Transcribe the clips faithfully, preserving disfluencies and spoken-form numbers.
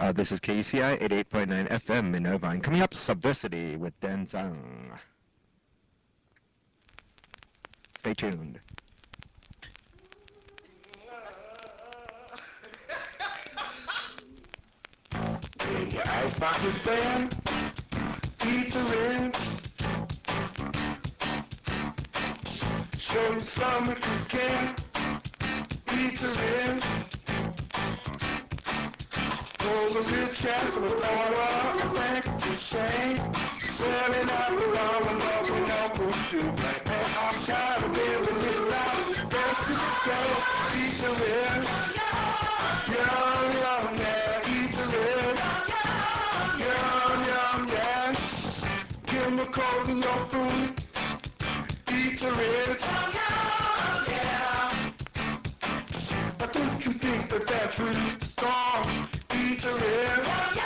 Uh, this is K U C I eighty-eight point nine F M in Irvine. Coming up, Subversity with Dan Zhang. Stay tuned. When your icebox is bare, eat the rinse. Show your stomach you can, eat the rinse. Hold a real chance of a power, a back to shame. Swearing out the wrong and walking on who's to blame. And I'm tired of living it loud. Best to go, eat the rinse. Yum, yum, yeah, eat the rinse. Yum, yum, yeah. Chemicals in your food, eat the rinse. But don't you think that that's really strong? Eat the rinse.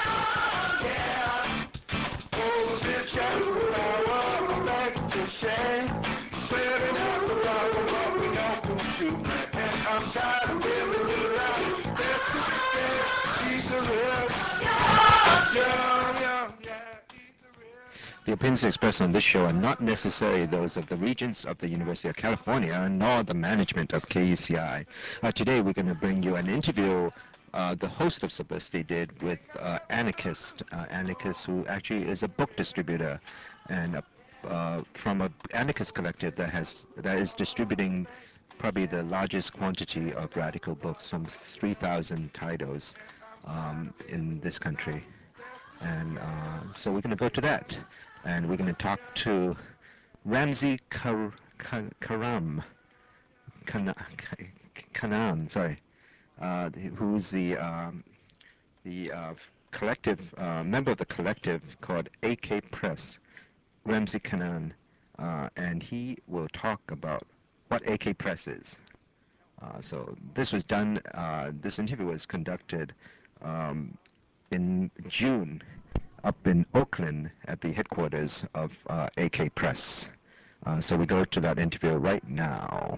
Oh, the bitch has the power, I'm back to shame. Spreading out the power, but we know who's to blame. And I'm tired of living it out. Best to be fair, eat the rinse. Yum, yum, yeah, eat the rinse. The opinions expressed on this show are not necessarily those of the Regents of the University of California, nor the management of K U C I. Uh, today we're going to bring you an interview uh, the host of Subversity did with uh, Anarchist, uh, Anarchist who actually is a book distributor and a, uh, from a Anarchist collective that has that is distributing probably the largest quantity of radical books, some three thousand titles um, in this country. And uh, so we're going to go to that. And we're going to talk to Ramzi Kar- Kar- Karam, Kana- Kanan, sorry, uh, who's the um, the uh, collective uh, member of the collective called A K Press, Ramzi Kanan, uh, and he will talk about what A K Press is. Uh, so this was done. Uh, this interview was conducted um, in June up in Oakland at the headquarters of uh, A K Press. Uh, so we go to that interview right now.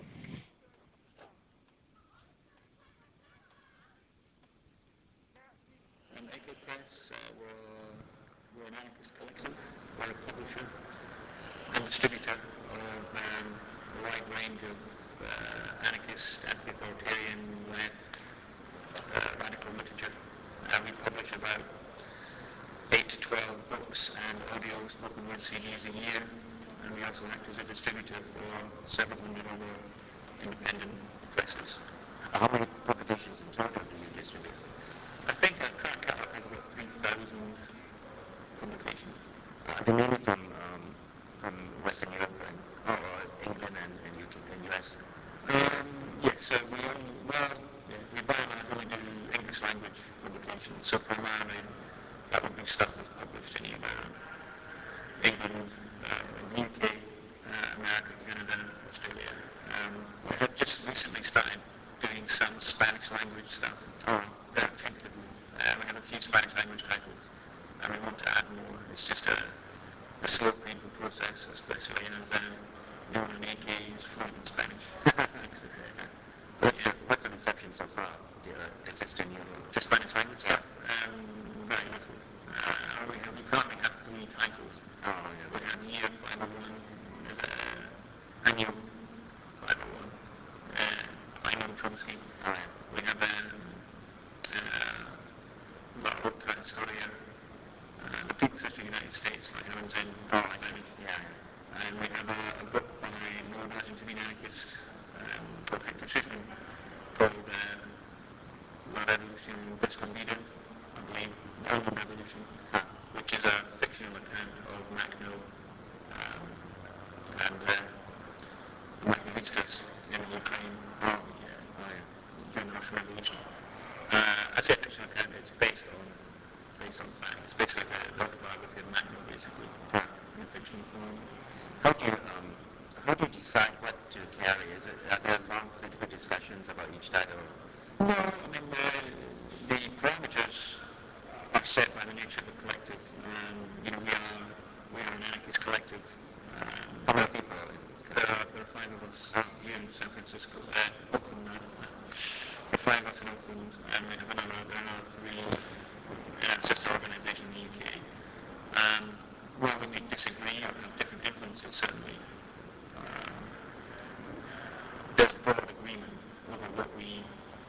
Um, A K Press, uh, we're, we're an anarchist collective, we're a publisher and distributor of um, a wide range of uh, anarchist, anti-authoritarian, left, uh, radical literature. Uh, we publish about eight to twelve books and audio spoken word C Ds a year, and we also act as a distributor for several hundred other independent presses. How many publications in total do you distribute? I think our current catalog has about three thousand publications. Uh, they're mainly from um, from Western Europe and or England and, and U K and U S. Um, yeah, so we only, well, yeah, we by and large only do English language publications, so primarily that would be stuff that's published in either England, uh, the U K, uh, America, Canada, Australia. Um, we have just recently started doing some Spanish language stuff, Oh, very tentatively. Uh, we have a few Spanish language titles, and we want to add more. It's just a, a slow, painful process, especially as uh, no one in A K is fluent in Spanish. what's the what's the reception so far? Do you, uh, is it still new? To Spanish language stuff, um, very little. Uh, we, have, we currently have three titles. Oh, yeah. We have Year five oh one, there's a Annual five oh one, uh, Annual Chomsky. Oh, yeah. We have um, uh, La Otra Historia, uh, The People's History of the United States by Helen Zinn, Oh, in I see. Spanish. Yeah. And we have a, a book by an old Argentinian anarchist um, called Hector Cisman called uh, La Revolución Escondida, I believe, The Unknown Revolution, Huh. which is a fictional account of Makhno um, and uh, the Makhnovistas in Ukraine Oh, uh, oh, yeah. during the Russian Revolution. Uh, I say a fictional account, it's based on based on fact. It's basically like an autobiography of Makhno, basically, Huh. in a fictional form. How do you um, how do you decide what to carry? Is it are there long political discussions about each title? No, I mean, the, the parameters are set by the nature of the collective. Um, you know, we are, we are an anarchist collective. Um, How many people? there, are, there are five of us here in San Francisco, uh, Oakland, rather. There are five of us in Oakland, and we have another, there are another three uh, sister organisation in the U K. Um, where we may disagree or have different influences, certainly, um, there's broad agreement over what we,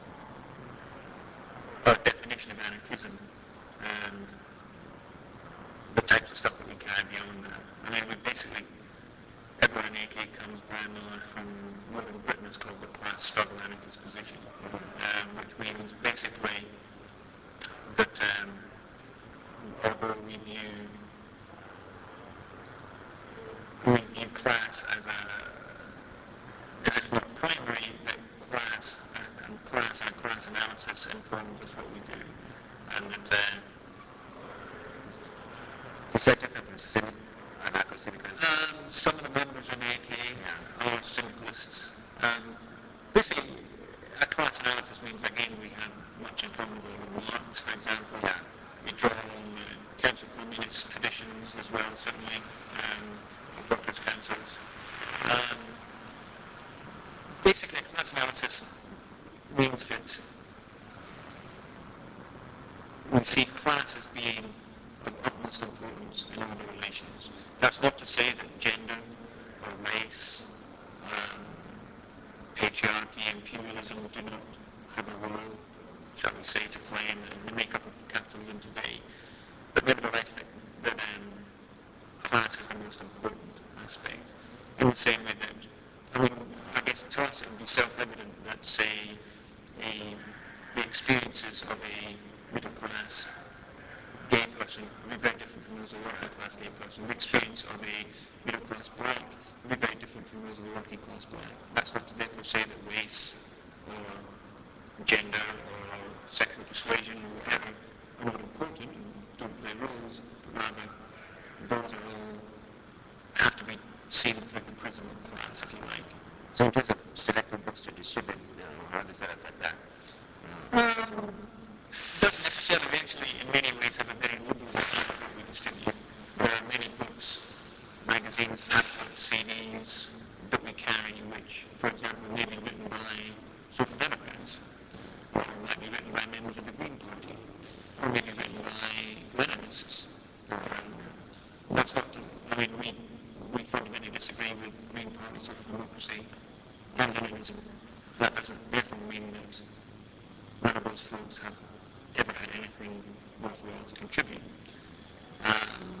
our definition of anarchism and the types of stuff that we carry beyond that. I mean, we basically, everyone in A K comes by and large from what in Britain is called the class struggle anarchist position, um, which means basically that um, although we view we view class as a as if not primary, but class and, and class and class analysis informs us what we do, and that uh, Is that different from civic, anarcho-syndicalism? um, some of the members in A K yeah. are syndicalists. Um, basically, a class analysis means again we have much in common with Marx, for example. Yeah. We draw on the council communist traditions as well, certainly, um, of workers' councils. Um, basically, a class analysis means that we see class as being of utmost importance in all the relations. That's not to say that gender or race, um, patriarchy, imperialism do not have a role, shall we say, to play in the, in the makeup of capitalism today. But nevertheless, that, that um, class is the most important aspect. In the same way that, I mean, I guess to us it would be self-evident that, say, a, the experiences of a middle-class gay person would be very different from those of a working-class gay person. The experience of a middle-class black would be very different from those of a working-class black. That's not to therefore say that race or gender or sexual persuasion or whatever are not important and don't play roles, but rather those are all have to be seen through the prism of class, if you like. So in terms of selected books to distribute, you know, how does that affect that? Um, doesn't necessarily. We actually, in many ways, have a very liberal view of what we distribute. There are many books, magazines, pamphlets, C Ds that we carry, which, for example, may be written by social democrats, or might be written by members of the Green Party, or maybe written by Leninists. Um, that's not. To, I mean, we we fundamentally disagree with Green Party, social democracy, and Leninism. That doesn't therefore mean that none of those folks have ever had anything worthwhile to contribute. Um,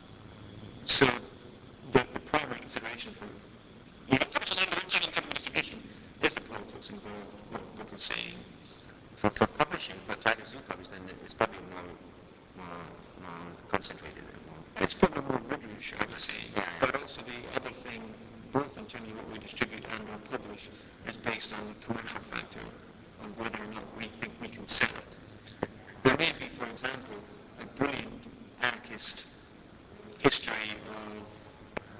so the, the primary consideration for you know, focusing on the getting some distribution is the politics involved, what the book is saying. For, for publishing, for titles you publish, then it's probably more, more, more concentrated. More. It's probably more rigorous, I would say. Yeah, yeah. But also the other thing, both in terms of what we distribute and or publish, is based on the commercial factor of whether or not we think we can sell it. There may be, for example, a brilliant anarchist history of,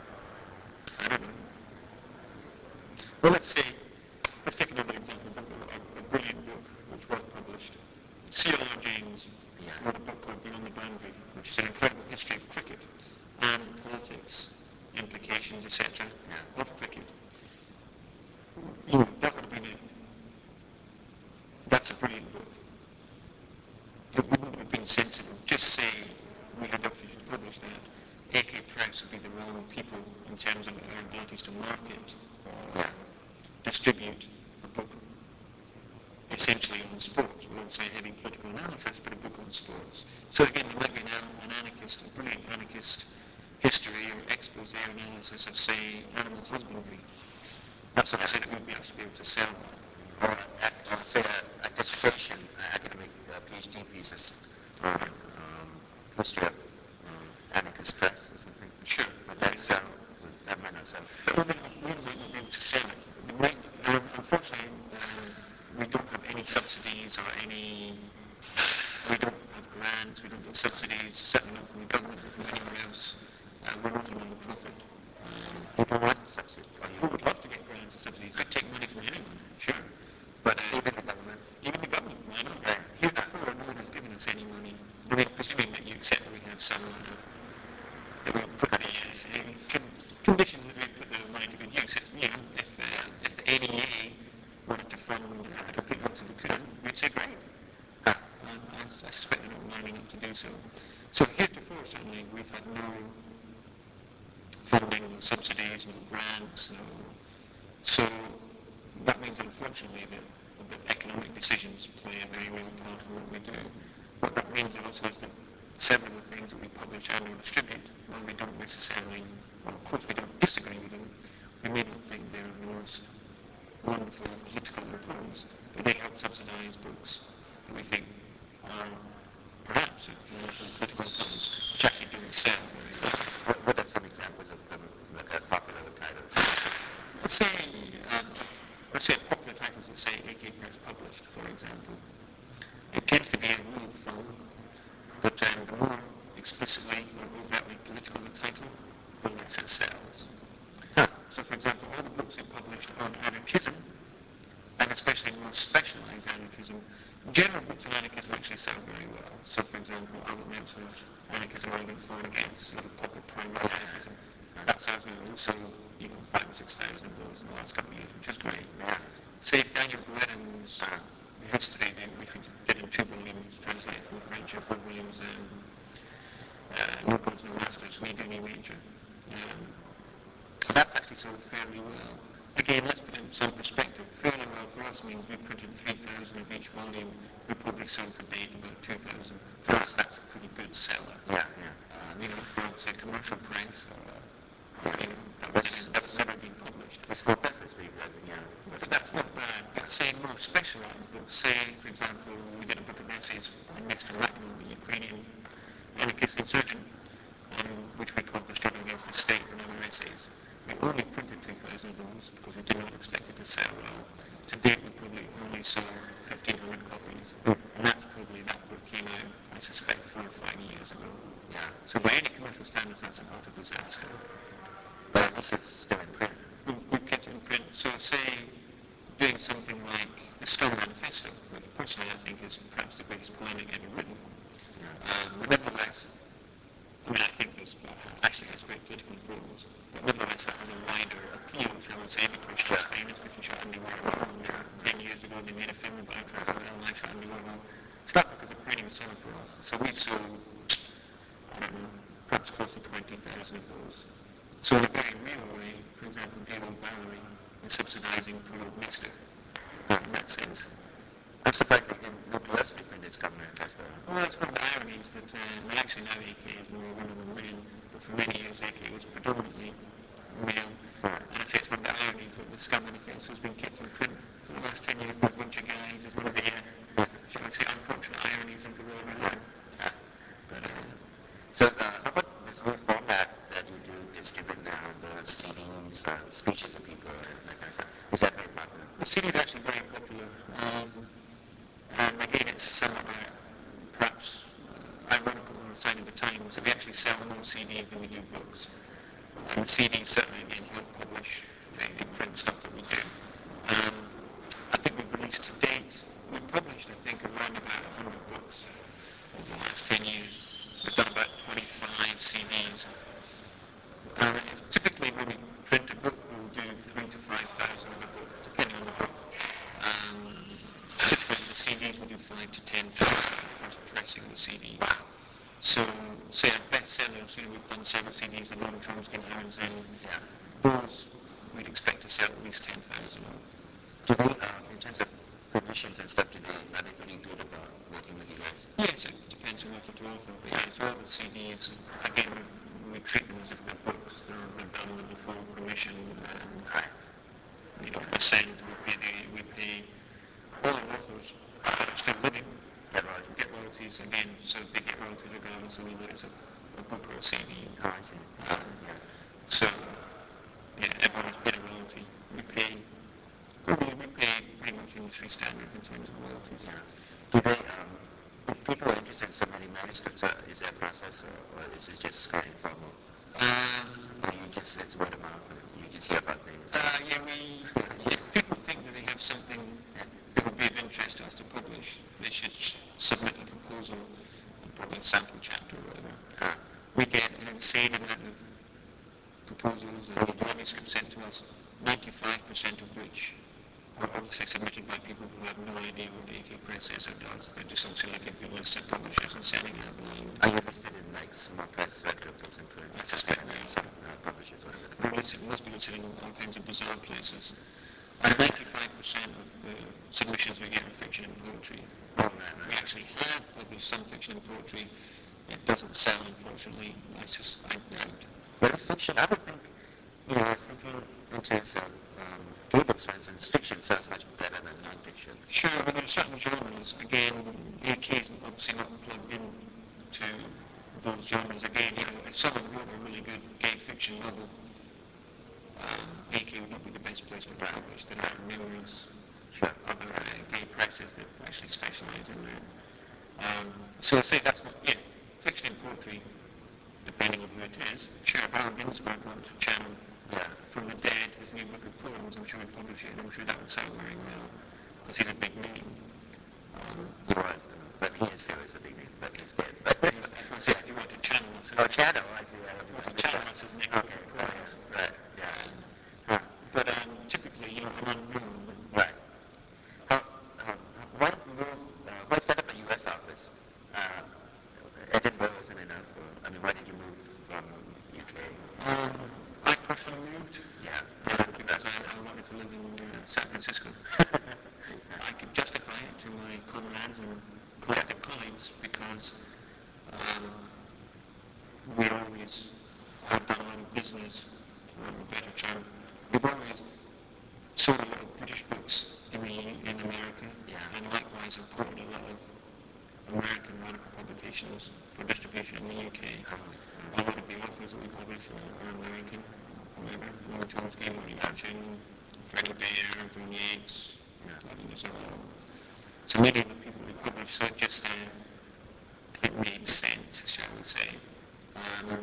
I don't know, well, let's say, let's take another example, a, a brilliant book which was published. C L R James Yeah. wrote a book called Beyond the Boundary, which is an incredible history of cricket and the politics, implications, et cetera, Yeah. of cricket. You know, that would have been a, that's a brilliant book. It wouldn't have been sensible. Just say we had the opportunity to publish that. A K Press would be the wrong people in terms of our abilities to market or distribute a book essentially on sports. We won't say heavy political analysis, but a book on sports. So again, there might be an, an anarchist, a brilliant anarchist history or expose or analysis of, say, animal husbandry. That's not to say that we'd be actually be able to sell that. Or, uh, or say a, a dissertation, uh, academic uh, PhD thesis on um, history of um, anarchist press or something. Sure. But that's, uh, that might not sell. But we might, we might not be able to sell it. We might, um, unfortunately, um, we don't have any subsidies or any, we don't have grants, we don't get subsidies, certainly not from the government or from anywhere else. Uh, we're not a non-profit. Um, People want subsidy. we would love to get grants and subsidies. We'd take money from anyone, sure. But uh, Even the government. even the government, why not? Right. Heretofore, no one has given us any money. I mean, presuming that you accept that we have some, uh, that we put the uh, con- conditions that we put the money to good use. If you know, if uh, if the N E A wanted to fund uh, the complete works of the Quran, we'd say great. Ah. and I, I suspect they're not lining up to do so. So heretofore, certainly, we've had no funding, no subsidies, no grants, no. So that means, unfortunately, that, that economic decisions play a very real part in what we do. What that means also is that several of the things that we publish and or distribute, while we don't necessarily, well, of course we don't disagree with them, we may not think they're of the most wonderful political importance, but they help subsidise books that we think are perhaps of wonderful political importance, which actually don't sell very well. What, what are some examples of the, the popular titles? Let's say, uh, let's say popular titles that say A K Press Published, for example. It tends to be a rule of thumb that um, the more explicitly or overtly political the title, the less it sells. Huh. So, for example, all the books we published on anarchism, and especially more specialised anarchism, general books on anarchism actually sell very well. So, for example, Albert Meltzer's Anarchism Argument For and Against, a little pocket primer on anarchism, that sells very well. So, you know, five or six thousand of those in the last couple of years, which is great. Yeah. Say Daniel Guerin's uh, history, which we did in two volumes, translated from the French, and four volumes, um, uh, No Gods, No Masters, We Do New Nature. Um, that's actually sold fairly well. Again, let's put it in some perspective. Fairly well for us means we printed three thousand of each volume. We probably sold to date about two thousand. For us, that's a pretty good seller. Yeah, yeah. Uh, you know, for, say, commercial press, or, you know, that was, that's never been published. It's for press this week, yeah. But that's not bad. But say more specialised books. Say, for example, we did a book of essays on Mister Rakhmon, the Ukrainian anarchist insurgent, um, which we called The Struggle Against the State and Other Essays. We only printed two thousand of those because we did not expect it to sell well. To date, we probably only sold fifteen hundred copies. Mm. And that's probably, that book came out, I suspect, four or five years ago. Yeah. So by any commercial standards, that's an utter disaster. But at least it's still in print. We, we kept it in print. So say, doing something like the Scum Manifesto, which personally I think is perhaps the greatest polemic ever written. Um, nevertheless, I mean, I think this actually has great political importance, but nevertheless that has a wider appeal, shall we say, because she's famous, because she shot Andy Warhol, and uh, ten years ago they made a film about her, so and I shot Andy Warhol. It's not because the printing was selling for us. So we sold, I don't know, perhaps close to twenty thousand of those. So in a very real way, for example, Dear Old Valerie is subsidising poor old Mister in that sense. I'm surprised that nobody else reprinted this Scum Manifesto. Well, that's one of the ironies that, uh, well, actually now A K is more women than men, but for many years A K was predominantly male. Right. And I say it's one of the ironies that the Scum Manifesto has been kept in print for the last ten years by a bunch of guys. It's one of the, uh, shall I say, unfortunate ironies of the world we live in. Yeah. But, uh, so, uh, how about this new format that you do distribute now, the C Ds, uh, speeches of people, and that kind of stuff? Is that very popular? The C D is actually very popular. Um, and again, it's somewhat uh, perhaps uh, ironical on the side of the Times that we actually sell more C Ds than we do books. And the C Ds certainly, again, help publish the, the print stuff that we do. Um, I think we've released to date, we've published, I think, around about one hundred books over the last ten years. We've done about twenty-five C Ds. Uh, typically, when we print a book, we'll do three to five thousand of a book, depending on the book. Um, typically, the C Ds will do five to ten thousand the first pressing of the C D. So, say our best sellers, you know, we've done several C Ds of Noam Chomsky and Howard Zinn. Yeah. Those we'd expect to sell at least ten thousand of. Do they, uh, in terms of publishings and stuff, do they, are they pretty good about working with you guys? Yes, it depends on author to author, but yeah, so all the C Ds, again, we, we treat them as if they're books. They're, they're done with the full permission and, you know, assent. We pay, the, we pay all the authors that are still living get royalties. Get royalties again, so they get royalties regardless of whether it's a, a book or a C D. Oh, I see. Um, yeah. So, yeah, everyone has paid a royalty. We pay, probably we pay pretty much industry standards in terms of royalties. Yeah. Do they, um, if people are interested in submitting manuscripts, uh, is there a process, or, or is it just kind of informal? Um, or you just, it's word of mouth, and you just hear about things? Uh, yeah, we, if people think that they have something that would be of interest to us to publish, they should sh- submit a proposal, probably a sample chapter or whatever. Uh, we get an insane amount of proposals and manuscripts sent to us, ninety-five percent of which are obviously submitted by people who have no idea what A K Press is or does. They're just obviously looking through lists of publishers and sending out blind. Are you listed in like small press, red books, and I suspect there are some uh, publishers, whatever. They're listed, most people sitting in all kinds of bizarre places. And ninety-five percent of the submissions we get are fiction and poetry. Oh, right, right. We actually have published some fiction and poetry. It doesn't sell, unfortunately. I just, I doubt. But fiction, I would think, you know, I was thinking in terms of um, gay books, for instance, fiction sells much better than non-fiction. Sure, but there are certain genres. Again, A K is obviously not plugged in to those genres. Again, you know, if someone wrote a really good gay fiction novel, um, A K would not be the best place to publish. There are numerous Sure. other uh, gay presses that actually specialize in that. Um, so I say that's not, yeah, fiction and poetry, depending on who it is. Sure, if Alan Ginsberg wanted to channel Yeah. from the dead his new book of poems, I'm sure he'd publish it, and I'm sure that would sell very well, because he's a big name. Um, He was, but he is still is a big name, but he's dead. if you want to say, if you want to channel us, Oh, Channel, I see. I if you want want to channel us his next book Okay, of poems. right, yeah. Um, Huh. but um, typically, you know, an unknown. Right. How, uh, why move, uh, why set up a U S office? Uh, Edinburgh isn't enough. Or, I mean, why did you move from U K? Um, I personally moved. Yeah. Uh, because I, I wanted to live in uh, San Francisco. I could justify it to my comrades and collective colleagues because um, we always have done a lot of business, for a better term. We've always sold a lot of British books in, the, in America, Yeah. and likewise imported a lot of American radical publications for distribution in the U K. A lot of the authors that we publish are, are American. Remember, William Thomas Gay, William Hutchin, Freddie Bear, Anthony Yates, yeah. So many of the people we publish, so it just uh, it made sense, shall we say. Um,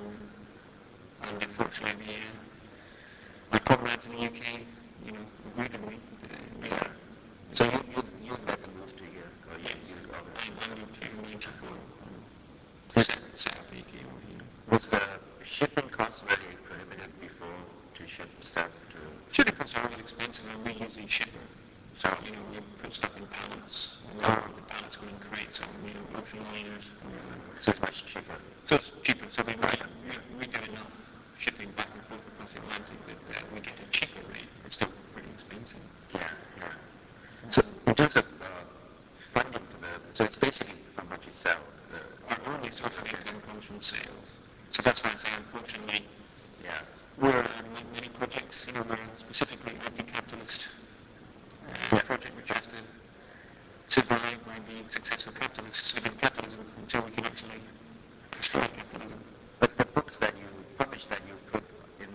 and unfortunately, the, uh, my comrades in the U K, you know, agreed with me. Uh, we are, So you, you, you led the move to here? Or you, yes, you, I, I moved here in ninety-four. Yes. Set, set up A K over here. was the shipping cost very prohibitive before to ship stuff to? Shipping costs are always expensive, and we usually ship it. So, you know, we put stuff in pallets, and then the pallets go in crates on, you know, ocean liners. So it's much cheaper. So it's cheaper. So we, we, we do enough shipping back and forth across the Atlantic that uh, we get a cheaper rate. It's still pretty expensive. Yeah, yeah. So in terms of uh, funding for the, so it's basically from what you sell. The, Our only source of income comes from sales. So that's why I say, unfortunately, yeah. we're, uh, like many projects, you know, we're specifically anti-capitalist uh, project which has to survive by being successful capitalists within capitalism until we can actually destroy capitalism. But the books that you publish, that you put in,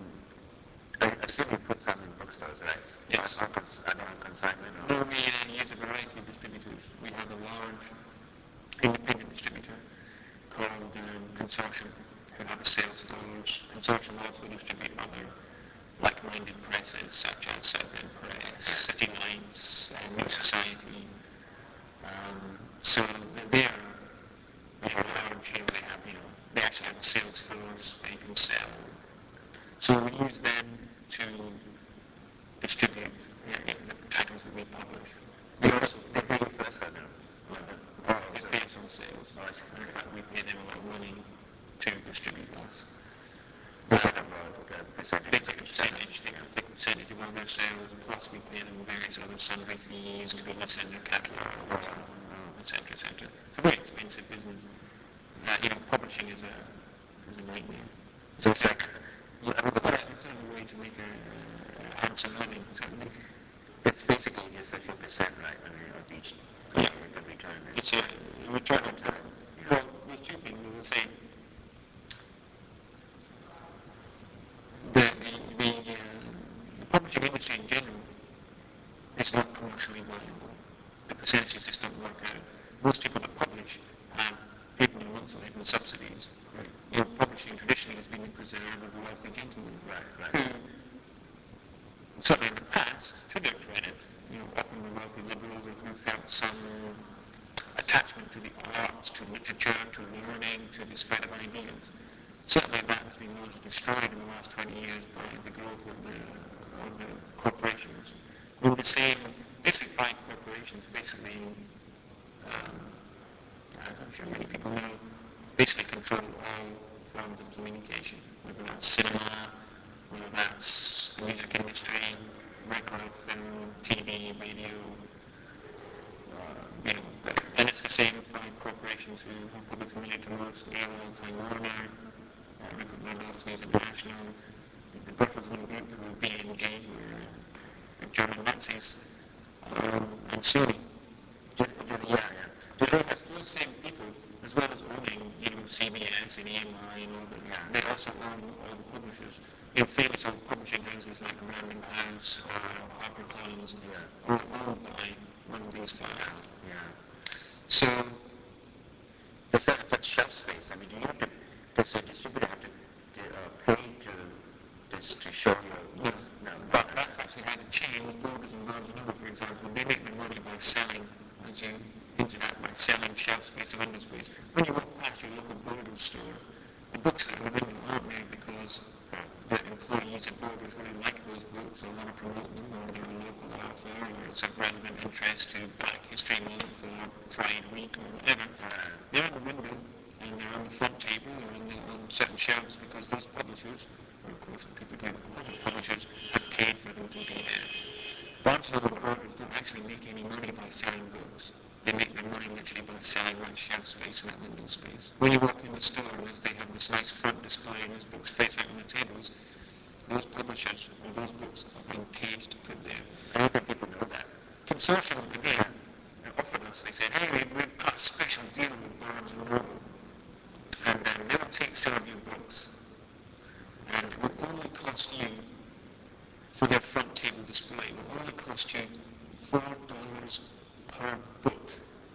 I assume you put some in bookstores, right? Yes. Are, are, are they on consignment? Or? No, we uh, use a variety of distributors. We have a large independent distributor called um, Consortium, who have a sales force. Consortium also distribute other like-minded presses such as Southend Press, City Lights, and New Society. Um, so they are, they are large, you know, they have, you know, they actually have a sales force, they can sell. So we use them to distribute the, the titles that we publish. We also, They pay you first, or no? Or the, oh, they so- pay us on sales. Oh, I see. And in fact, we pay them a lot of money to distribute us. They get a uh, percentage. They take a percentage, they take a percentage of all their sales, plus we pay them various other sundry fees to be listed in their catalog, et cetera, et cetera. It's a very expensive business. Uh, you know, publishing is a is a nightmare. So it's like, you, I mean, It's not, a, it's not a way to make a uh, handsome living, certainly. it's basically just a few percent, right? I mean, of each Yeah. the return. It's a return on time. Well, there's two things. As I say, the, the, the, uh, the publishing industry in general is not commercially viable. The percentages just don't work out. Most people that publish have paper months or even subsidies. Right. You know, publishing traditionally has been the preserve of wealthy gentlemen. Right, Who, right. certainly in the past, to their credit, you know, often the wealthy liberals who felt some attachment to the arts, to literature, to learning, to the spread of ideas. Certainly that has been largely destroyed in the last twenty years by the growth of the, of the corporations. I mean, the same basically five corporations, basically, um, as I'm sure many people know, basically control all forms of communication, whether that's cinema, whether that's the music industry, record, film, T V, radio, uh, you know, and it's the same five corporations who are probably familiar to most: A O L, Time Warner, uh, Rupert Murdoch's News International, the Bertelsmann Group, who were B M G, who were uh, German Nazis, um, and Sony. Do, do, yeah, yeah. Do they have, Those same people, as well as owning, you know, C B S and E M I and all that, yeah, they also own all the publishers. You know, famous old publishing houses like Random House or HarperCollins, yeah, are owned by one of these five. yeah. So, Does that affect shelf space? I mean, do you have to, does a distributor have to uh, pay to, this, to show your, no, no, but that's actually had to change. Borders and Barnes and Noble, for example, they make their money by selling, as you hinted at, by selling shelf space and window space. When you walk past your local Borders store, the books that are in the window aren't there because the employees at Borders really like those books or want to promote them, or they're a local author, or it's of relevant interest to Black History Month or Pride Week or whatever. They're in the window and they're on the front table or on, the, on certain shelves because those publishers, or of course typically the public publishers, have paid for them to be there. Barnes and Noble Borders don't actually make any money by selling books. They make their money literally by selling that shelf space and that window space. When you walk in the store, as they have this nice front display and those books face out on the tables, those publishers or those books are being paid to put there. I don't think people know that. Consortium, again, offered us, they said, hey, we- we've got a special deal with Barnes and Noble, and um, they'll take some of your books, and it will only cost you, for their front table display, it will only cost you four dollars per book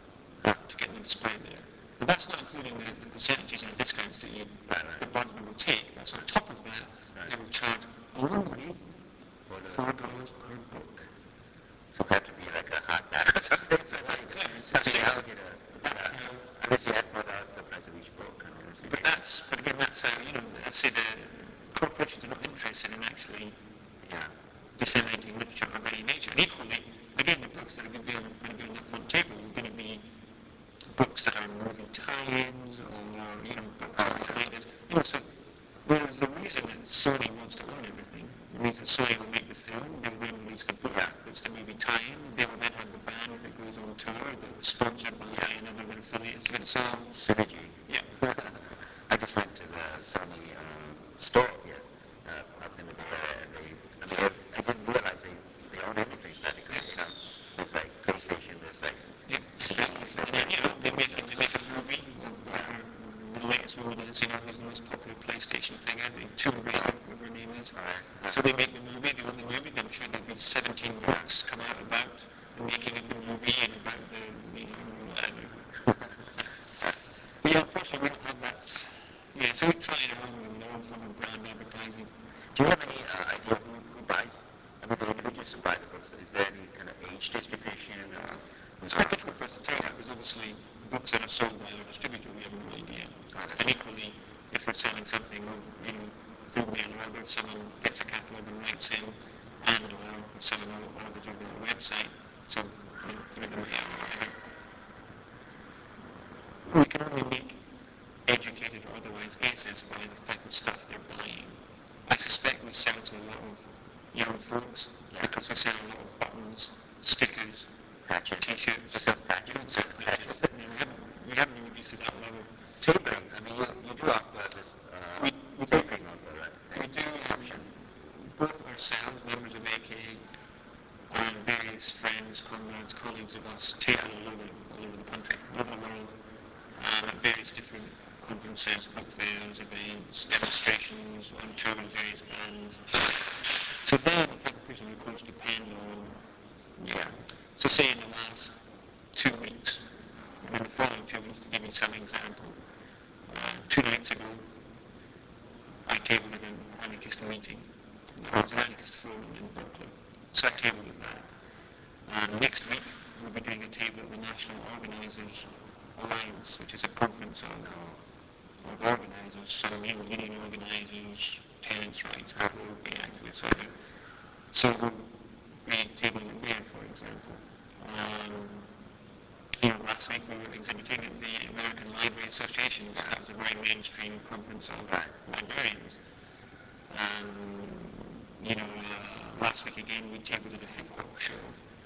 to get them displayed there. But that's not including the, the percentages and the discounts that you Right, right. the Barnes and Noble will take. That's on top of that, Right. they will charge only four dollars per book. So it have to be like a hot bag or something. So like, Yeah, it's- that's it's- the alligator. that's Yeah. how- Unless you add four dollars to the price of each book. I mean, it's But ridiculous. that's, but again, that's how, you know, I say the corporations are not interested in actually Yeah. disseminating literature of any nature. And equally, again, the books that are going to be on, going to be on that front table are going to be books that are movie tie-ins or, you know, books that are related. You know, so there's the reason that Sony wants to own everything. The reason Sony will make the film, they will then release the book, it's the movie tie-in, they will then have the band that goes on tour that's sponsored by another of their affiliates. But it's all, Synergy. yeah. I just went to the Sony um, store here uh, up in the Bay Area, and they, I mean, I, I didn't realize they, they own everything practically. You know, there's like PlayStation, there's like Yeah, C Ds, exactly. And then, you know, they make, they make a movie of uh, the latest movie that's, you know, who's the most popular PlayStation figure, the Tomb Raider, whatever her name is. Alright. So they make the movie, they own the movie, then I'm sure there'll be seventeen books come out about the making of the movie and about the, you know, whatever. But yeah, unfortunately we don't have that. Yeah, so we try our own, you know, form of brand advertising. Do you have any uh, idea who, who buys? I mean, the individuals who buy the books, is there any kind of age distribution? Or It's very difficult for us to tell that because obviously books that are sold by our distributor, we have no idea. And equally, if we're selling something, you know, through mail order, if someone gets a catalogue and writes in, and or if someone orders over our website, so, you know, through the mail or whatever, we can only make educated or otherwise guesses by the type of stuff they're buying. I suspect we sell to a lot of young folks because we sell a lot of buttons, stickers, patches? t-shirts. We sell patches. We don't sell patches. Yeah, we haven't, we haven't even reached to that level. Tapering. I mean, you, you do offer this uh, We, we do, tapering offer, right? we do um, both ourselves, members of A K, and various friends, comrades, colleagues of us, taper all over, all over the country, all over the world, um, at various different conferences, book fairs, events, demonstrations, on tour with various bands. So there, the type of person we of course depend on. Yeah. So say in the last two weeks, in the following two weeks, to give you some example, uh, two nights ago, I tabled at an anarchist meeting. It was an anarchist forum in Berkeley. So I tabled at that. And next week, we'll be doing a table at the National Organisers Alliance, which is a conference of, of organisers, some you know, union organisers, tenants' rights, people, working activists, whatever. So we'll free tabling it there, for example. Um, you know, last week we were exhibiting at the American Library Association. So that was a very mainstream conference of librarians. Um, you know, uh, last week again we tabled at a hip hop show.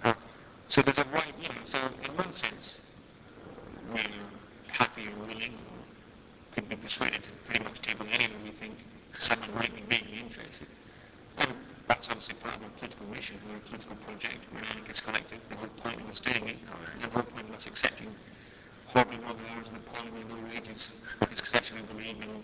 So there's a wide, you know, so in one sense we're happy or willing or could be persuaded to pretty much table anywhere we think someone might be vaguely interested. And that's obviously part of our political mission. We're a political project, we're an anarchist collective. The whole point of us doing it, and the whole point of us accepting horribly long hours and appallingly low wages is because actually we believe in,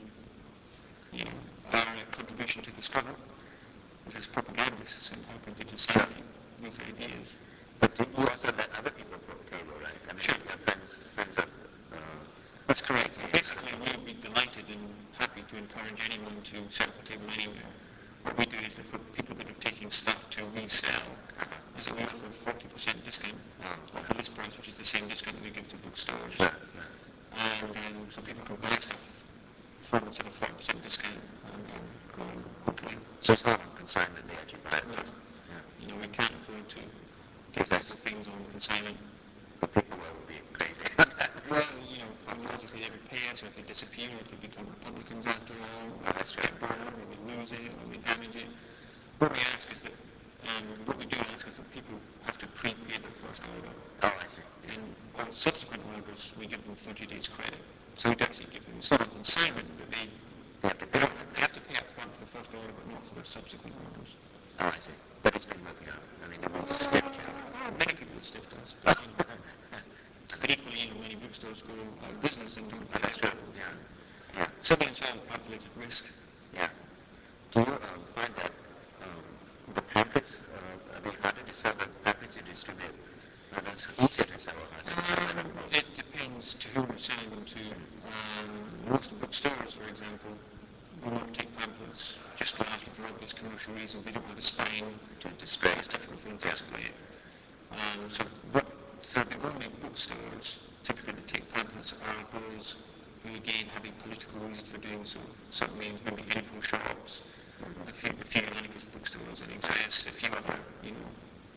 you know, our contribution to the struggle as its propagandists and helping to disseminate these ideas. But you also let other people table, right? I mean, sure. Your friends, friends of... Uh, That's correct. Basically, we would be delighted and happy to encourage anyone to set up a table anywhere. What we do is that for people that are taking stuff to resell, uh, is that we offer a forty percent discount uh, off the list price, which is the same discount that we give to bookstores. Yeah, yeah. And um, so people can buy stuff from us at a forty percent discount and um, go and hopefully... So it's not on consignment, they actually buy it. No. Yeah. You know, we can't afford to give people things on consignment. But people will be crazy. Well, you know, otherwise if they ever pay us or if they disappear, if they become Republicans after all, or that's they get burned, or we lose it, or we damage it. What we ask is that, um, what we do ask is that people have to prepay their first order. Oh, I see. Yeah. And on subsequent orders, we give them thirty days credit. So we actually give them, it's not on consignment, but they, They have to they, pay. don't, they have to pay up front for the first order, but not for their subsequent orders. Oh, I see. But it's been working out. I mean, it was stiff, yeah. Many people have stiffed us. But, you know, but equally, you know, many bookstores go out of business and don't pay. That's true, yeah. Yeah. So we have calculated risk. Yeah. Do you um, find that um, the pamphlets, uh, are they harder to sell than pamphlets you distribute? Are those easier to sell or harder to sell than Um, both? it depends to whom we're selling them to. Um, most bookstores, for example, will not take pamphlets just largely for obvious commercial reasons. They don't have a spine To display. It's difficult for them to display it. Um, so, what, so the only bookstores typically that take pamphlets are those who again have a political reason for doing so. So it means maybe info shops, a few, a few anarchist bookstores that exist, a few other, you know.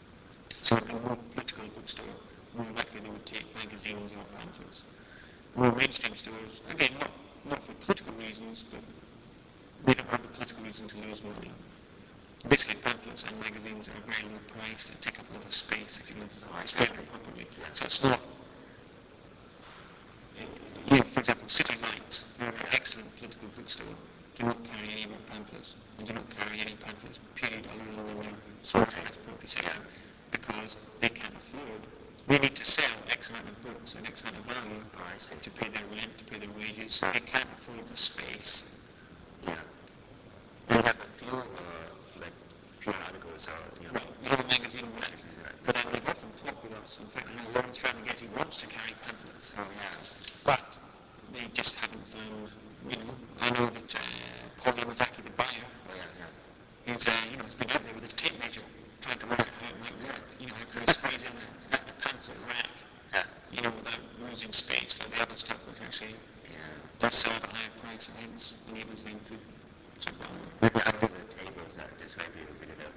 So the more political bookstore, more likely they would take magazines or pamphlets. More mainstream stores, again, not, not for political reasons, but they don't have the political reason to lose money. Basically, pamphlets and magazines are very low priced. They take up a lot of space if you want to display them properly. So it's not, you know, for example, City Lights, who are an excellent political bookstore, do not carry any more pamphlets, and do not carry any pamphlets, period, other than their small-sized poppy section, because they can't afford. They need to sell X amount of books and X amount of value oh, to pay their rent, to pay their wages. They can't afford the space. Yeah. They have a few, uh, like, few articles or, you know. Right, little magazine magazines, right. But um, they've often talked with us. In fact, I know Lawrence Ferlinghetti wants to carry pamphlets. Oh, yeah. But they just haven't found, you know, I know that uh, Paul Yamazaki, the buyer, Oh, yeah, yeah. he's, uh, you know, he's been out there with his tape measure trying to work out how it might work. You know, how can we squeeze in a, a pamphlet rack, Yeah. you know, without losing space for the other stuff, which actually Yeah. does sell at a higher price and hence enables them to survive. Maybe under the tables that this might be able to get up.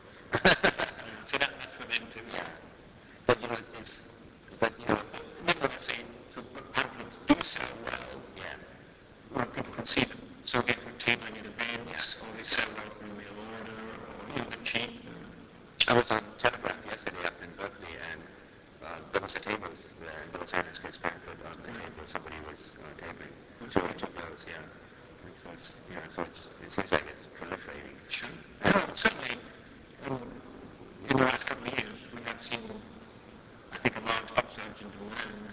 So that, that's for them too. Yeah. But you know, it's, but you know, Remember I say, so pamphlets do sell well, yeah. when people can see them. So again, for tabling at events, or they sell well through mail order, or, you know, they're cheap. I was on Telegraph yesterday up in Berkeley, and uh, there was a table there, and there was Anna's Kiss pamphlet on the table. Somebody was uh, tabling. So we took those, yeah. And so it's, yeah, so it's, it seems like it's proliferating. Sure. No, certainly, um, in the last couple of years, we have seen, I think, a large upsurge in demand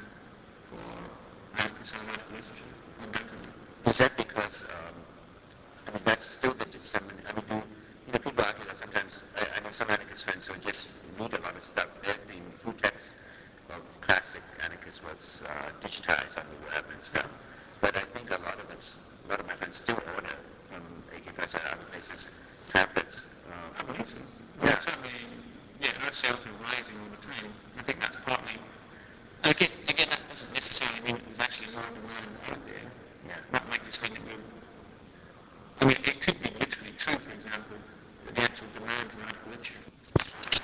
for anarchist and radical literature, undoubtedly. Is that because, um, I mean, that's still the dissemination, I mean, do, you know, people argue that sometimes, I, I know some anarchist friends who just read a lot of stuff. There have been full text of classic anarchist works uh, digitized on the web and stuff. But I think a lot of them, a lot of my friends still order from A K Press and other places pamphlets. Um, I believe so. Yeah. Yeah. Certainly, yeah, our sales are rising all the time. I think that's partly, again, again, that doesn't necessarily mean that there's actually more demand out there. Yeah. That might just mean that we're, I mean, it could be literally true, for example, that the actual demand for radical literature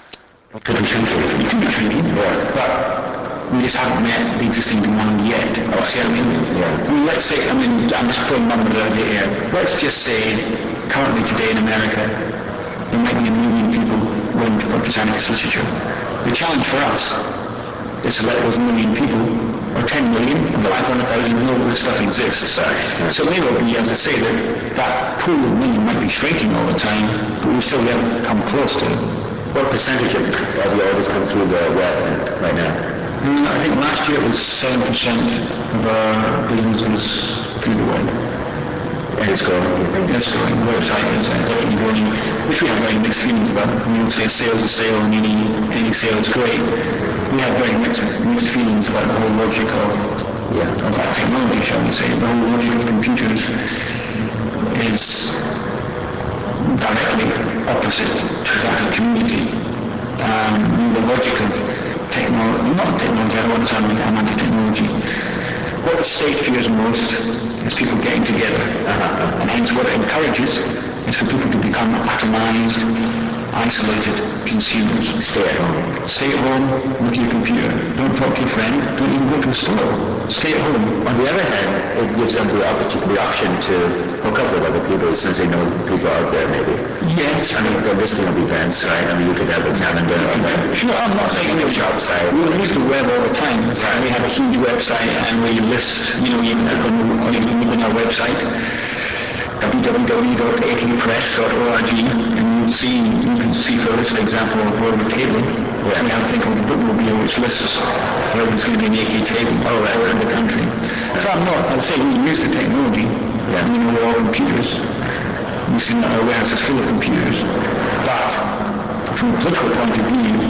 It could be shrinking. It could be shrinking, yeah. But we just haven't met the existing demand yet. Oh, see what I mean? Yeah. I mean, let's say, I mean, I'm just putting numbers out here. Let's just say, currently today in America, there might be a million people willing to purchase Anarchist literature. The challenge for us is to let those million people, or ten million, or five hundred thousand, know this stuff exists. Right. So maybe it'll be, as I say, that that pool of million might be shrinking all the time, but we still haven't come close to it. What percentage of, of your orders come through the web right now? Mm, I think last year it was seven percent of our business was through the web. And it's growing, you think? It's growing. The website is uh, definitely growing, which we have very mixed feelings about. I mean, we'll say sales is sale, and any, any sale is great. We have very mixed, mixed feelings about the whole logic of, yeah, of that technology, shall we say. The whole logic of computers is directly opposite to that of community. Um, the logic of technology, not technology, I don't want to sound like I'm anti-technology. What the state fears most is people getting together, uh-huh. and hence what it encourages is for people to become atomized, isolated consumers. Stay at home. Stay at home, look at your computer. Don't talk to your friend, don't even go to the store. Stay at home. On the other hand, it gives them the, opportunity, the option to hook up with other people since they know people out there, maybe. Yes. I mean, the listing of events, right? I mean, you could have a calendar on the sure, I'm not saying the shop site. We use the web all the time. Right. We have a huge website and we list, you know, you can look on, you can look on our website, w w w dot a k press dot org, and you'll see, you can see for this an example of where we're table. Yeah. We have a thing called the bookmobile, which lists where it's going to be in the A K table all around the country. So I'm not, I'll say we use the technology. Yeah. You know, we're all computers. We've seen that our warehouse is full of computers. But from a political point of view,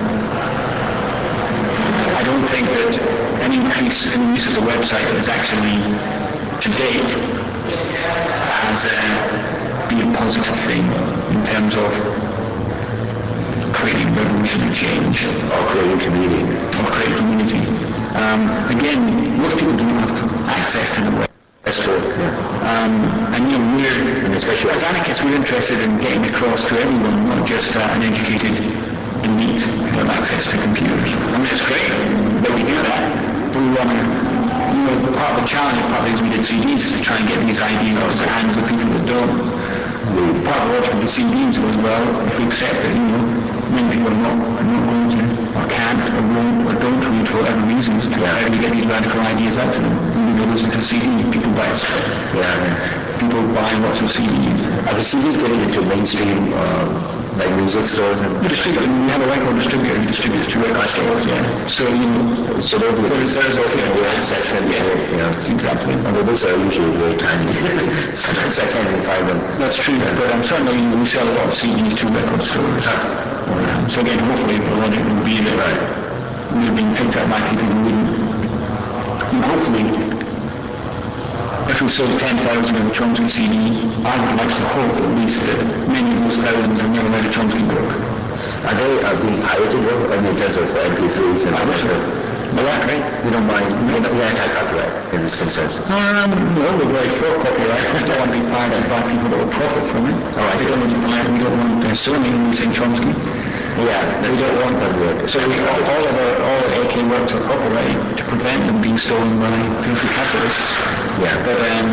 I don't think that an increase in the use of the website is actually, to date, has uh, been a positive thing in terms of creating revolutionary change. Or creating community. Or creating community. Um, again, most people don't have access to the web. That's true. Yeah. Um, and you know, we're, and especially as anarchists, we're interested in getting across to everyone, not just uh, an educated elite who have access to computers. I mean, it's great that we do that, but we want to, you know, part of the challenge, part of the reason we did C Ds is to try and get these ideas into the hands of people that don't. The part of the logic of the C Ds was, well, if we accept that, you know, many people are not, are not going to, or can't, or won't, or don't read for whatever reasons, yeah. How do we get these radical ideas out to them? You know, listen to C Ds, people buy stuff. Yeah, people buy lots of C Ds. Are the C Ds getting into mainstream, uh, like music stores? And we distribute them. We have a record distributor who distributes to record stores, yeah. So, you know, so there'll be there's, there's also a word section, yeah, yeah, exactly. And the books are usually very tiny. Sometimes I can't even find them. That's true, yeah. But um, certainly we sell a lot of C Ds to record stores. Huh. Yeah. So again, hopefully the logic would be that right. We're being picked up by people who wouldn't. And hopefully, if we sold ten thousand of a Chomsky C D, I would like to hope at least that many of those thousands have never read a Chomsky book. Are they uh, being pirated though? I mean, in terms of M P threes and all that stuff? No, right? You don't mind, you're, you're anti-copyright in some sense? Um, no, we're very for copyright. We don't want to be pirated by people that will profit from it. Oh, I we see. don't want to be pirated. We don't want uh, Sony releasing Chomsky. Yeah, we don't want that. So we, all, all of our all of A K works are copyrighted to prevent them being stolen by filthy capitalists. Yeah. But um,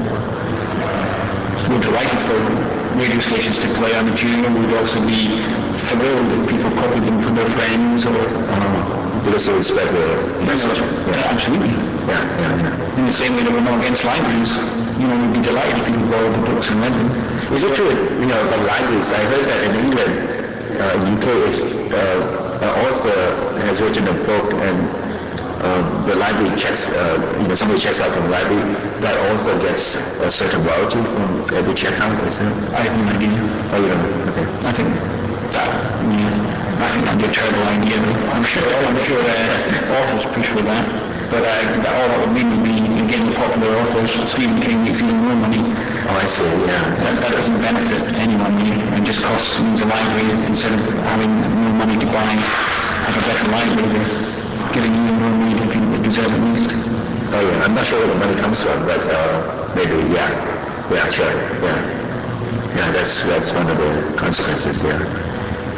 we're delighted for radio stations to play our material. We'd also be thrilled if people copied them from their friends or. Uh, Because it would spread the message. Yeah, yeah, absolutely. Yeah, yeah, yeah. In the same way that we're not against libraries, you know, we'd be delighted if people borrowed the books and read them. Is it true, you know, about libraries? I heard that in England, uh, U K, if uh, an author has written a book and uh, the library checks, uh, you know, somebody checks out from the library, that author gets a certain royalty from every checkout, is it? I have no idea. Oh, you don't? Okay. I think that, yeah. I think that'd be a terrible idea. I'm sure, I'm sure uh, authors push for that, but uh, all that would mean would be, again, the popular authors, Stephen King makes even more money. Oh, I see, yeah. That, that doesn't benefit anyone, really. It just costs means a library, instead of having more money to buy, have a better library, they're giving even more money to people that deserve it least. Oh, yeah, I'm not sure where the money comes from, but uh, maybe, yeah. Yeah, sure, yeah. Yeah, that's, that's one of the consequences, yeah.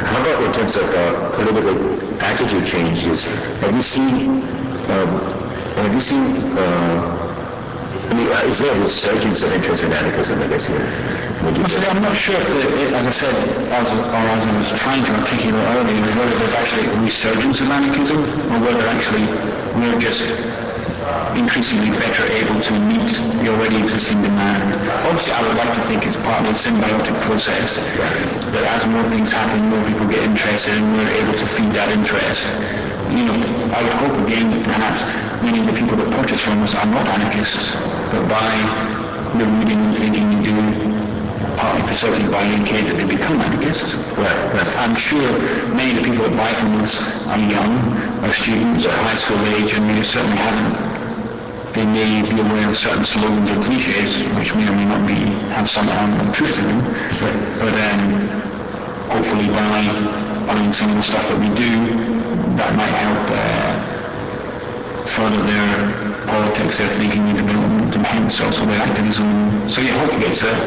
How about in terms of uh, political attitude changes? Have you seen, um, have you seen, uh, I mean, uh, is there a resurgence of interest in anarchism, I guess, here? See, I'm not sure if, the, as I said, as, or as I was trying to articulate earlier, whether there's actually a resurgence of anarchism, or whether actually we're just increasingly better able to meet the already existing demand. Obviously, I would like to think it's partly a symbiotic process, that as more things happen, more people get interested, and we're able to feed that interest. You know, I would hope again that perhaps many of the people that purchase from us are not anarchists, but by the reading and thinking we do, partly facilitated by N K, that they become anarchists. Right, right. I'm sure many of the people that buy from us are young, are students at high school age, and they certainly haven't. They may be aware of certain slogans or cliches, which may or may not be have some element of truth to them. But, but um, hopefully by buying some of the stuff that we do, that might help uh, further their politics, their thinking, their development, and hence also their activism. So yeah, hopefully it's a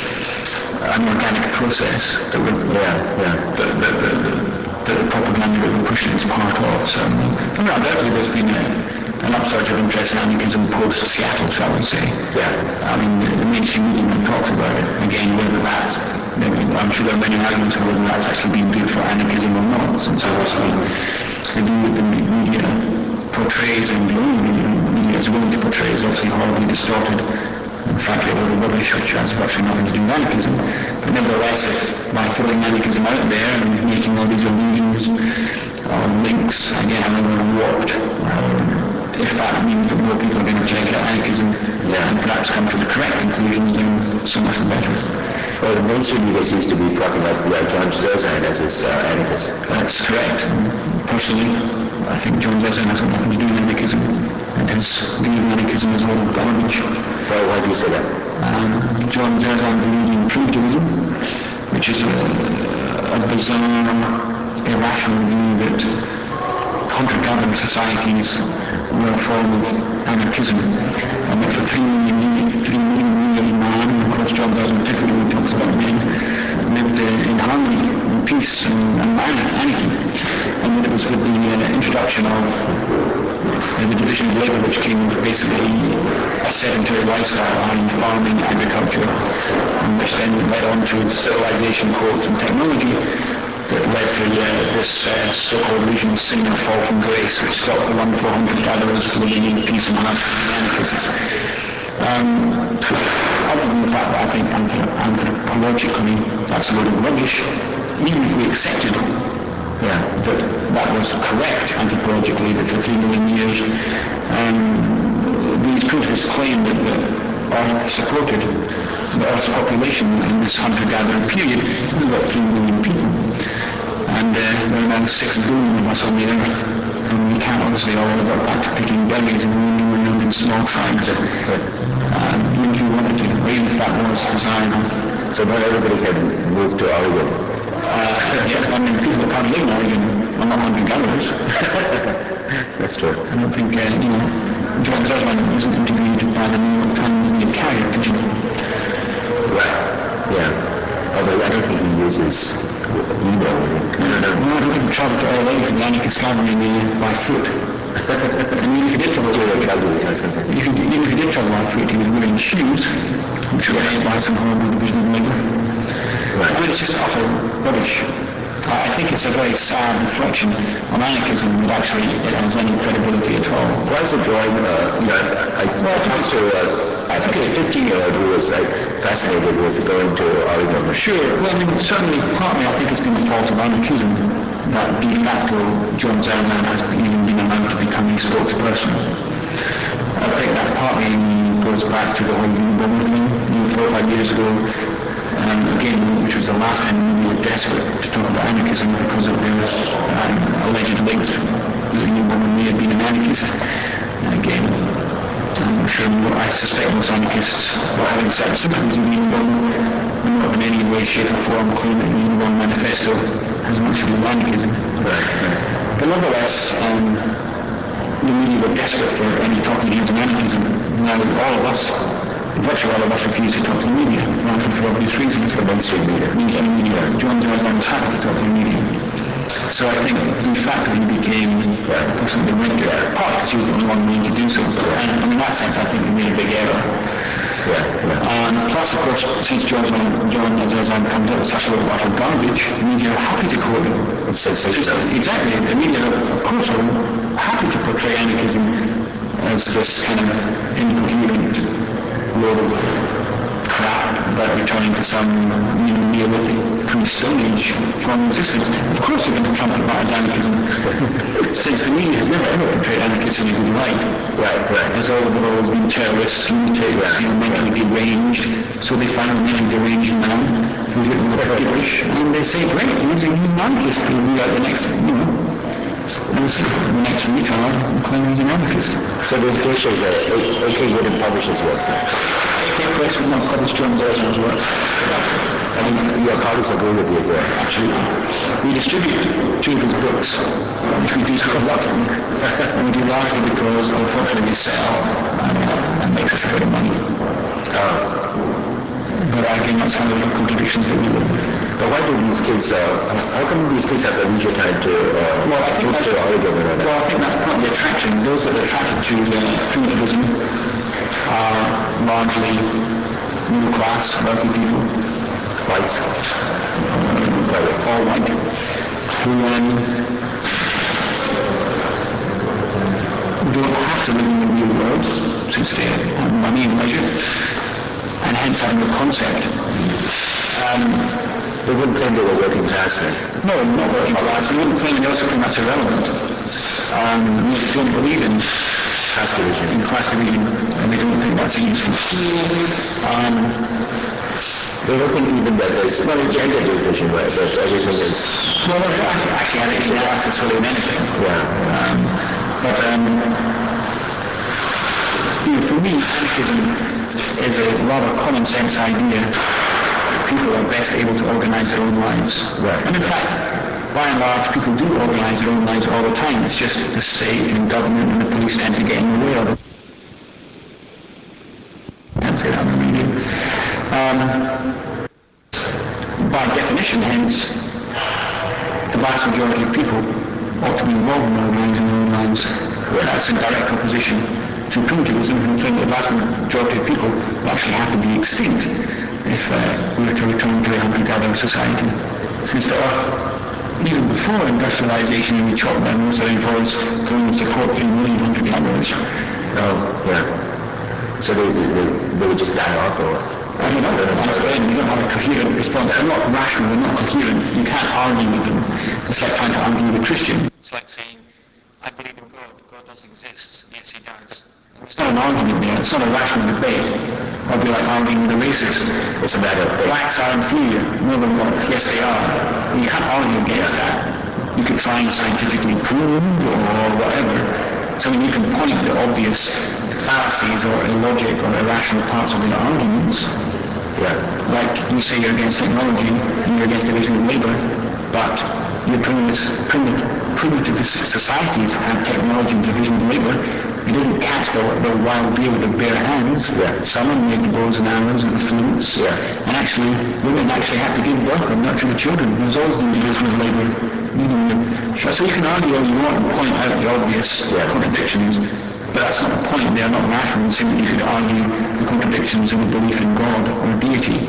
an organic process that we're, yeah, yeah, that, that, that, that the propaganda that we're pushing is part of. So, I mean, undoubtedly there's been a, an upsurge of interest in anarchism post-Seattle, shall we say. Yeah. I mean, the, the mainstream media talks about it. Again, whether that's, I'm sure there are many arguments for whether that's actually been good for anarchism or not, since obviously the view that the media portrays and the only media is willing to portray is obviously horribly distorted. In fact, a lot of rubbish which has virtually nothing to do with anarchism. But nevertheless, if by throwing anarchism out there and making all these illusions or links, again, however warped, um, if that means that more people are going to check out anarchism, yeah, and perhaps come to the correct conclusions, then so much the better. Well, the mainstream media seems to be propping up uh, John Zerzan as his uh, anarchist. That's correct. Personally, I think John Zerzan has got nothing to do with anarchism. And his view of anarchism is all garbage. Well, why do you say that? Um, John Zerzan believed in primitivism, which is a, a bizarre, irrational view that hunter-gatherer societies were a form of anarchism, and that for three million, three million years man, and of course John Zerzan typically talks about men, lived uh, in harmony, in peace, and, and anarchy, and that it was with the uh, introduction of uh, the division of labour, which came with basically a sedentary lifestyle, that is farming, agriculture, and which then led on to civilization, quote, and technology, that led to uh, this uh, so-called regional sin and fall from grace, which stopped the wonderful hunter-gatherers living in peace and harmony and anarchists. Um, other than the fact that I think anthrop- anthropologically that's a load of rubbish, even if we accepted yeah, that that was correct anthropologically, that for three million years um, these primitives claimed that the Earth supported the Earth's population in this hunter-gatherer period was about three million people. And uh, there are now six billion of us on the Earth. And we can't obviously all revert back to picking berries and roaming around in small tribes. Um, even if you wanted to, or even if that was desirable. So not everybody can move to Oregon. Uh, yeah, I mean, people that can't live in Oregon are not hunter-gatherers. That's true. I don't think, uh, you know, John Zerzan isn't interviewed by the New York Times to be a carrier pigeon. Right, yeah. Although I don't think he uses email. No, no, no. No, I don't think he traveled to L A for the anarchist gathering by foot. I mean, if he did travel by foot, if he, even if he did travel by foot, he was wearing shoes, which were made by some horrible division of labour. Right. I mean, it's just utter rubbish. I think it's a very sad reflection on anarchism that actually it has any credibility at all. Why is it drawing, uh, you know, I, I, well, I talked to, uh, I think it's a fifteen-year-old who was uh, fascinated with going to Oregon. Sure, well, I mean, certainly, partly I think it's been a fault of anarchism that de facto John Zerzan has even been allowed to become a spokesperson. I think that partly goes back to the whole Unabomber thing, you know, four or five years ago. Um, again, which was the last time we were desperate to talk about anarchism because of those um, alleged links that the new woman may have been an anarchist. And again, I'm sure, I suspect most anarchists, while having certain sympathies with the Unabomber, will not in any way, shape or form claim that the Unabomber manifesto has much to do with anarchism. Right. But nonetheless, um, the media were desperate for any talking heads on anarchism. Now, all of us virtually all of us refused to talk to the media, largely for obvious reasons. The mainstream media. Mainstream media. John Zarzan was happy to talk to the media. So I think de facto he became yeah. the person they went to, yeah. partly because he was the only one willing to do so. Yeah. And, and in that sense, I think he made a big error. Yeah, yeah. Um, plus, of course, since John John Zarzan comes up with such a lot of utter garbage, the media are happy to quote him. It's sensational. Exactly. The media are, of course, are happy to portray anarchism as this kind of incoherent load of crap about returning to some you know, Neolithic pre-Stone Age form of existence. Of course they're going to trumpet that as anarchism, since the media has never ever portrayed anarchists in a good light. Right, right. As all they've always been terrorists, lunatics, right. you know, mentally deranged. So they find a mentally deranged man who's written the gibberish, and they say, great, he's, he's an anarchist, he'll be like the next, you know, the next retard and claim he's an anarchist. So the implication is that A K wouldn't publish his works then? A K Press would not publish John Zarzan's works. I mean, your colleagues agree with you there? Absolutely. We distribute two of his books, which we do so reluctantly, and we do largely because, unfortunately, they sell and that makes us a bit of money. Uh, but again, that's one of the contradictions that we live with. But why do these kids, uh, how come these kids have the leisure time to, uh, well, I think to, to argue with that? Well, I think that's part of the attraction. Those that are attracted to uh, primitivism are largely middle class, wealthy people. Whites. Uh, all white. Who um, don't have to live in the real world since they have money and leisure, and hence have no concept. Um, they wouldn't claim they were working class then? No, not working class. They wouldn't claim, they also claim that's irrelevant. Um, they don't believe in class division. In class division, and they don't think that's useful. Um, They don't think even that there's not a gender division, right? That everything is... Well, actually, actually I think it's analysis for anything. Yeah. Um, but, um, you know, for me, anarchism is a rather common sense idea that people are best able to organize their own lives. Right. And in fact, by and large, people do organize their own lives all the time. It's just the state and government and the police tend to get in the way of it. Can't say that on the radio. Um, by definition, hence, the vast majority of people ought to be involved in organizing their own lives. That's in direct opposition to primitivism, who think the vast majority of people will actually have to be extinct if uh, we were to return to a hunter-gatherer society. Since the earth, even before industrialization, we chopped down most of the forests going to support three million hunter-gatherers. Oh, yeah. So they, they, they would just die off, or? I don't know. Once again, you don't have a coherent response. They're not rational, they're not coherent. You can't argue with them. It's like trying to argue with a Christian. It's like saying, I believe in God. God doesn't exist. Yes, he does. It's not an argument there. It's not a rational debate. I'll be like arguing with a racist. It's a matter of faith. Blacks are inferior. No, they're not. Yes, they are. You can't argue against that. You could try and scientifically prove or whatever. So I mean, you can point to obvious fallacies or illogic or irrational parts of your arguments. Yeah. Like you say you're against technology and you're against division of labor, but your primitive, primitive, primitive societies have technology and division of labor. You didn't catch the, the wild deer with the bare hands. Yeah. Someone made the bows and arrows and the flutes. Yeah. And actually, women actually had to give birth and nurture the children. There's always been division of labor. So you can argue all you want and point out the obvious yeah. contradictions, but that's not the point. They are not rational. Simply you could argue the contradictions in the belief in God or deity.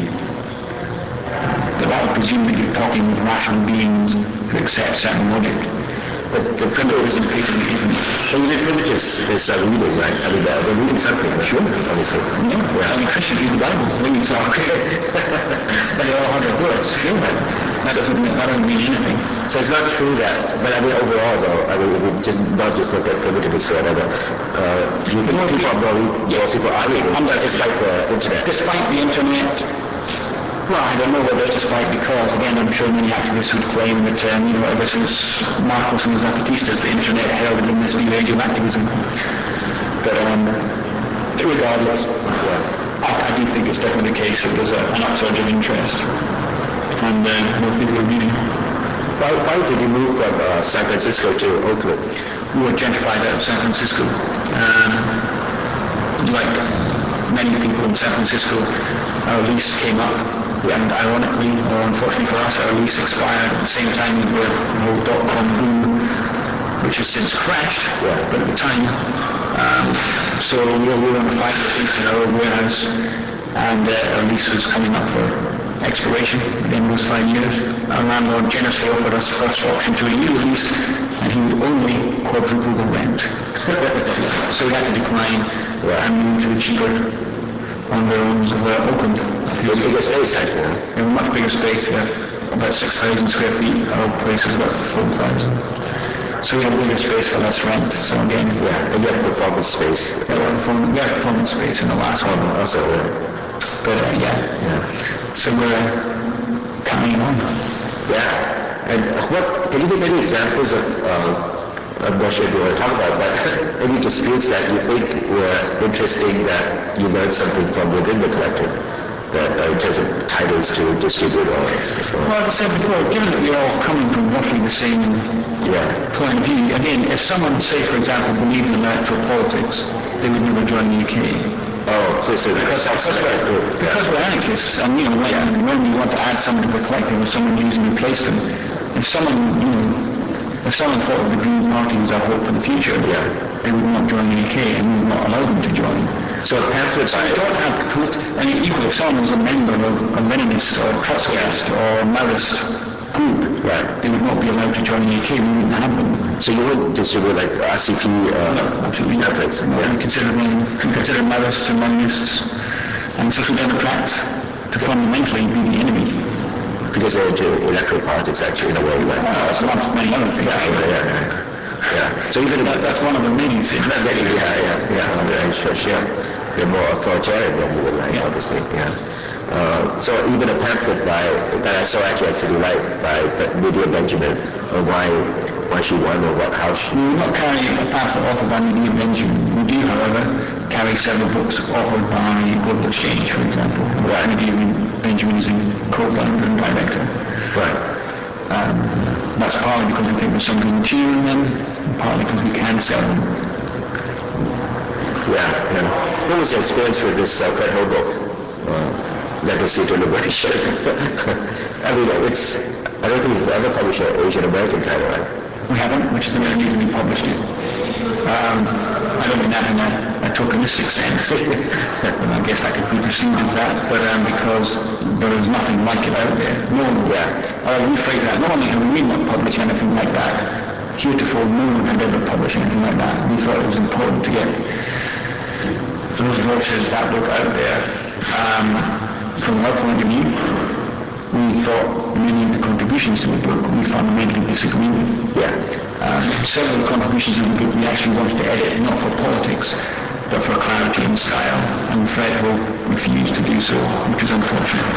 But that would presume that you're talking with rational beings who accept certain logic. But the primitivism basically isn't. So the primitives is uh, reading, right? I mean, they're, they're reading something, sure, obviously. No, yeah. I mean, Christians read the Bible. Reading so okay. But they all have their books. Sure. That, so, doesn't, that doesn't mean anything. So it's not true that, but I mean, overall, though, I mean, if we just not just look at primitivists or whatever, uh, do you think more people are more reading? Yes. People are reading, um, despite the internet? Despite the internet. Well, I don't know whether it's despite because, again, I'm sure many activists would claim that, um, you know, ever since Marcos and the Zapatistas, the internet heralded in this new age of activism. But um, regardless, yeah, I, I do think it's definitely the case that there's a, an upsurge of interest. And uh, more people are reading. Why, why did you move from uh, San Francisco to Oakland? We were gentrified out of San Francisco. Um, like many people in San Francisco, our lease came up, and ironically, or unfortunately for us, our lease expired at the same time we were the whole dot-com boom, which has since crashed, yeah. but at the time. Um, so we were, we were on a five-year lease in our old warehouse, and uh, our lease was coming up for expiration at the end of those five years. Our landlord generously offered us first option to a year lease, and he would only quadruple the rent. So we had to decline yeah. and move to the cheaper underrooms of uh, Oakland. It was a bigger space, actually. We have a much bigger space. We have about six thousand square feet. Our old place was about four thousand. So we have a bigger space for less rent. So again, yeah, and you have performance space. Yeah, we have performance, we have performance space in the last one also. But uh, yeah, yeah. So we're uh, carrying on. Yeah. And what can you give any examples of? Uh, I'm not sure if you want to talk about, but any disputes that you think were interesting that you learned something from within the collective, that uh, in terms of titles to distribute or, or... Well, as I said before, given that we're all coming from roughly the same yeah. point of view, again, if someone, say, for example, believed in electoral politics, they would never join the U K. Oh, so, so because, because, we're, group. because yeah. we're anarchists, and you know, when, yeah. when we want to add someone to the collective or someone needs to replace them, if someone, you know, if someone thought of the Green Party as our hope for the future, yeah. they would not join the U K and we would not allow them to join. So pamphlets, I don't have, I mean, equally, if someone was a member of a Leninist or a Trotskyist yeah. or a Maoist group, right. they would not be allowed to join the U K, we wouldn't have them. So you wouldn't distribute like R C P uh, no, absolutely pamphlets? No, yeah. we consider them, we consider Maoists and Leninists and Social Democrats to fundamentally be the enemy. Because they're into electoral politics, actually, in a way, right? Uh, so amongst many other things. Yeah, yeah, yeah, yeah. yeah. So even that, that's one of the many things. yeah, yeah, yeah, yeah, sure, sure. They're more authoritarian than you would like, yeah. obviously, yeah. Uh, so even a pamphlet by, that I saw actually at City Light by Medea Benjamin, on why, why she won or what, how she... We will not carry a pamphlet authored by Medea Benjamin. We do, however, carry several books authored by Global Exchange, for example. Right. Medea Benjamin is a co-founder and director. Right. Um, that's partly because we think there's some good material in them, and partly because we can sell them. Yeah, yeah. What was your experience with this uh, Fred Holbrook, uh, Legacy to Liberation? I mean, it's, I don't think we've ever published an Asian American title, right? We haven't, which is the main reason we published it. Um, I don't mean that in a, a tokenistic sense. I guess that could be perceived as that, but um, because there is nothing like it out there. No one, yeah. I'll rephrase that. Not only have we not published anything like that, heretofore no one had ever published anything like that. We thought it was important to get those voices, that book out there. Um, from our point of view, we thought many of the contributions to the book we fundamentally disagree with. Yeah. Um, several of the contributions in the book we actually wanted to edit, not for politics, but for clarity and style, and Fred Hope refused to do so, which is unfortunate.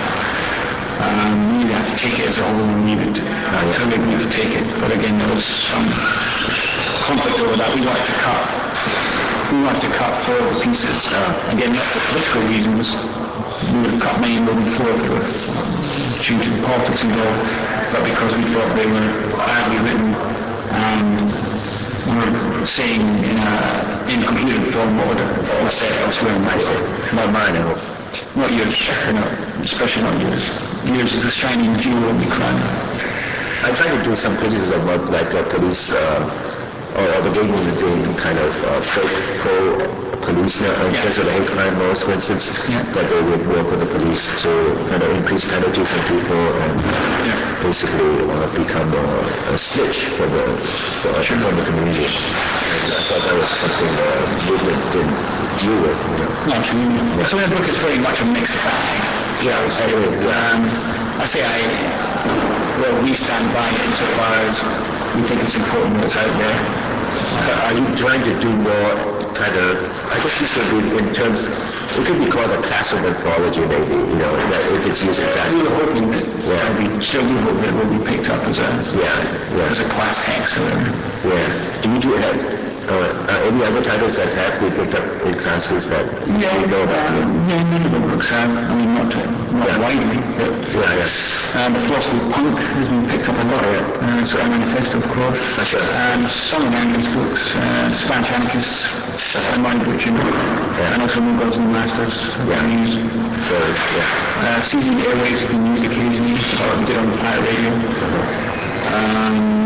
Um, we either had to take it as a whole and leave it. Uh, so we agreed to take it, but again there was some conflict over that. We wanted to cut. We wanted to cut four of the pieces. Uh, again, not for political reasons. We would have cut many more than four if they were due to the politics involved, but because we thought they were badly written and were saying in an incoherent form what was said elsewhere in my book. Not mine, I hope. Not yours, no, especially not yours. Yours is a shining jewel in the crown. I try to do some criticism of like uh, police uh, or the gay movement being kind of uh, pro-police uh, in terms of the hate crime laws, for instance, yeah. that they would work with the police to kind of increase penalties on people and yeah. basically uh, become a, a snitch for the for, sure. from the community. And I thought that was something the movement didn't deal with. You know? No, absolutely. Yeah. So the book is very much a mixed bag. Yeah, anyway, yeah. Um, I say I, well, we stand by it insofar as we think it's important that it's out there. Uh, are you trying to do more kind of, I guess this would be in terms, it could be called a classroom anthology maybe, you know, that if it's used in class. We were hoping that, yeah. we still do hope that it will be picked up as a, yeah, yeah. as a class text or whatever. Yeah. Do you do have, uh, uh, any other titles that have been picked up in classes that Yeah, you know about? uh, yeah, many of the books have. I mean, not, not Yeah. widely, but Yeah, yeah. uh, the philosophy of punk has been picked up a lot. Uh, so Manifesto, of course. That's right. And some of the anarchist books, uh, Spanish anarchists, uh, Mind Butching, and also New Gods and Masters have been used. So, yeah. Uh, Seizing the Airwaves has been used occasionally, or we did on the pirate radio. Um,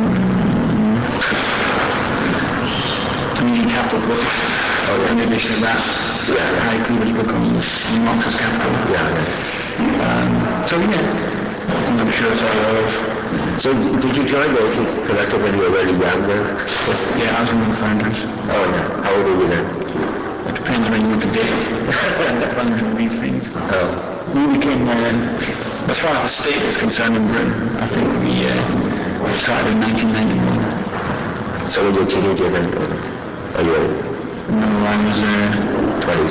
I mean, Capital Politics, oh, in addition to that, yeah, Harry Cleaver's book on Marxist Capital. Yeah, yeah. Um, so yeah, I'm sure it's all of. So d- did you join the A K Collective when you were really young then? Yeah, I was one of the founders. Oh yeah. How old were you then? It depends when you want to date. The founder of these things. Oh. We became, uh, as far as the state is concerned in Britain, I think we uh, started in nineteen ninety-one. So were you a teenager then? Are you No, I was uh, twenties?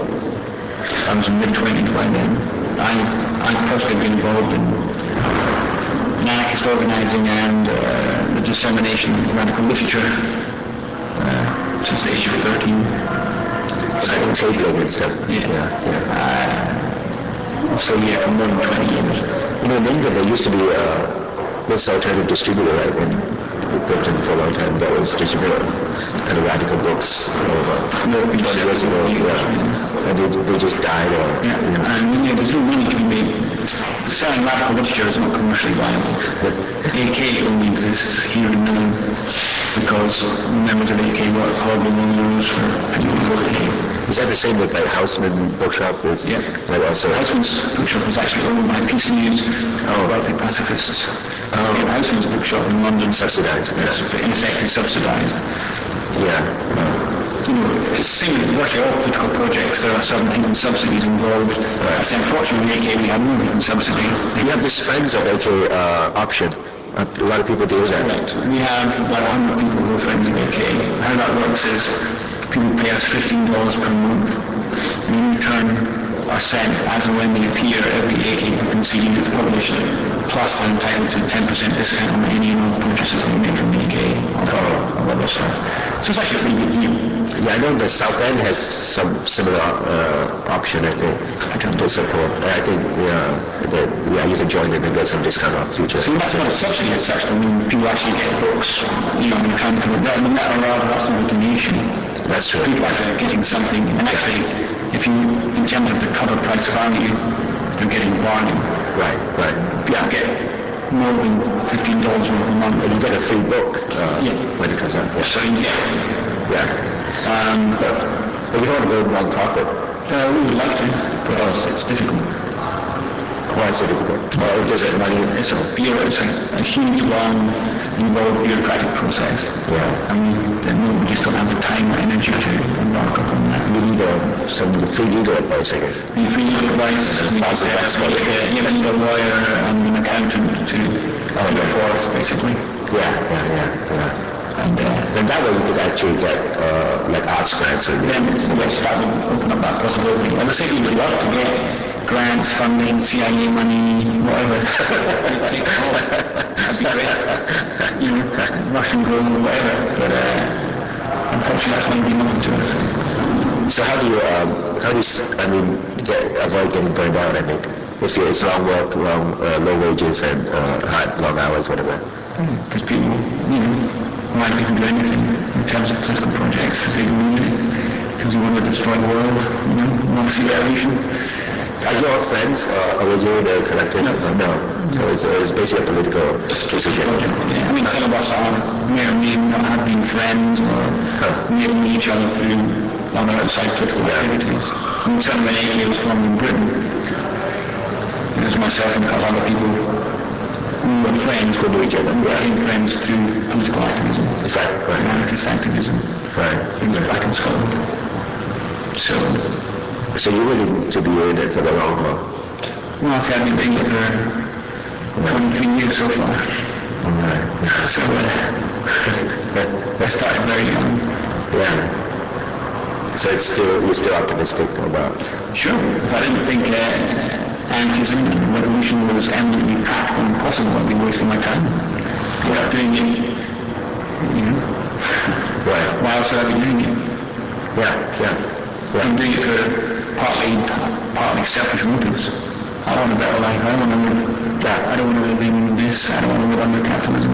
I was in mid-twenties by then. I, I personally been involved in, in anarchist organizing and uh, the dissemination of radical literature uh, since the age of thirteen. So tabling and stuff? Yeah. Yeah, yeah. Uh, so yeah, for more than twenty years. You know, in England there used to be uh, this alternative distributor, right, in Britain for a long time that was distributing kind of radical books over twenty years ago, yeah. And they, they just died or... Yeah, you know, and you know, there's no money to be made. Selling radical literature is not commercially viable. A K only exists here and now because members of A K work horrible long hours for people who work here. Is that the same with like Houseman Bookshop? Is Yeah. Like also... Houseman's Bookshop was actually owned by Peace News, oh. wealthy pacifists. Oh. Yeah, Houseman's Bookshop in London subsidised. Yes. In effect, is subsidised. Yeah. Oh. You know, it's the same with virtually all political projects. There are certain hidden subsidies involved. Right. I say, unfortunately, A K, we have no hidden subsidy. You have this Friends of A K uh, option. A lot of people do that. Correct. We have about one hundred people who are friends of A K. How that works is people pay us fifteen dollars per month. And in return are sent as and when they appear every A K book and C D that's published. Plus they're entitled to ten percent discount on any and all purchases they make from A K or, or other stuff. So it's actually a pretty good deal. Yeah, I know the South End has some similar uh, option, I think, to support. I think, yeah, that, yeah, you can join it and get some discount off future. So that's not a subsidy as such. I mean, people actually get books, you know, in return for the bread, and that rather that's not a donation. That's true. People actually are getting something, and actually, if you, in terms of the cover price value, they're getting a bargain. Right, right. Yeah, get more than fifteen dollars worth a month. And you get a free book uh, yeah. when it comes out. Yeah. So you get, yeah. Um, but, but you don't want to go non-profit. Uh, we would like to, but it's, it's difficult. Why is it difficult? Well, does it money? It's a, it's a, a huge, long, involved bureaucratic process. Yeah. I mean, we just don't have the time or energy to embark upon that. You need uh, some free legal advice, I guess. You need free legal advice. You need uh, you need a lawyer and an accountant to oh, do it for us, basically. Yeah, yeah, yeah, yeah. And uh, then that way you could actually get uh, like arts grants. And then yes, that would open up that possibility. And the city would love to get grants, funding, C I A money, whatever. That'd be great. You know, Russian gold, whatever. But uh, unfortunately, that's not going to be nothing to us. So how do you, um, how do you, I mean, get, avoid getting burned out? I think if you, it's long work, long, uh, low wages, and uh, hard, long hours, whatever. Because mm, people, you know, why people do anything in terms of political projects because they believe in it, because they want to destroy the world, you know, want to see revolution. Are you all friends uh, originally the collective? No. Uh, no. So it's, uh, it's basically a political decision. Yeah. I mean, some of us are, may or may not have been friends or huh. may have known each other through other outside political yeah. activities. I mean, certainly when A K was formed in Britain, it was myself and a couple other people who were friends who knew each other. We became friends through political activism. Exactly. Right. Anarchist activism. Right. It was back in Scotland. So, so you're willing to be in it for the long haul? Well, I've been doing it for twenty-three years so far. Right. So, uh, I started very young. Yeah. So it's still, you're still optimistic about? Sure. If I didn't think uh, anarchism and revolution was eminently practical and possible, I'd be wasting my time. Without doing it, you know. Right. Why why else would I be doing it? Yeah, yeah, yeah. I'm doing it for partly, partly selfish motives. I want a better life. I don't want to live that. I don't want to live in this. I don't want to live under capitalism.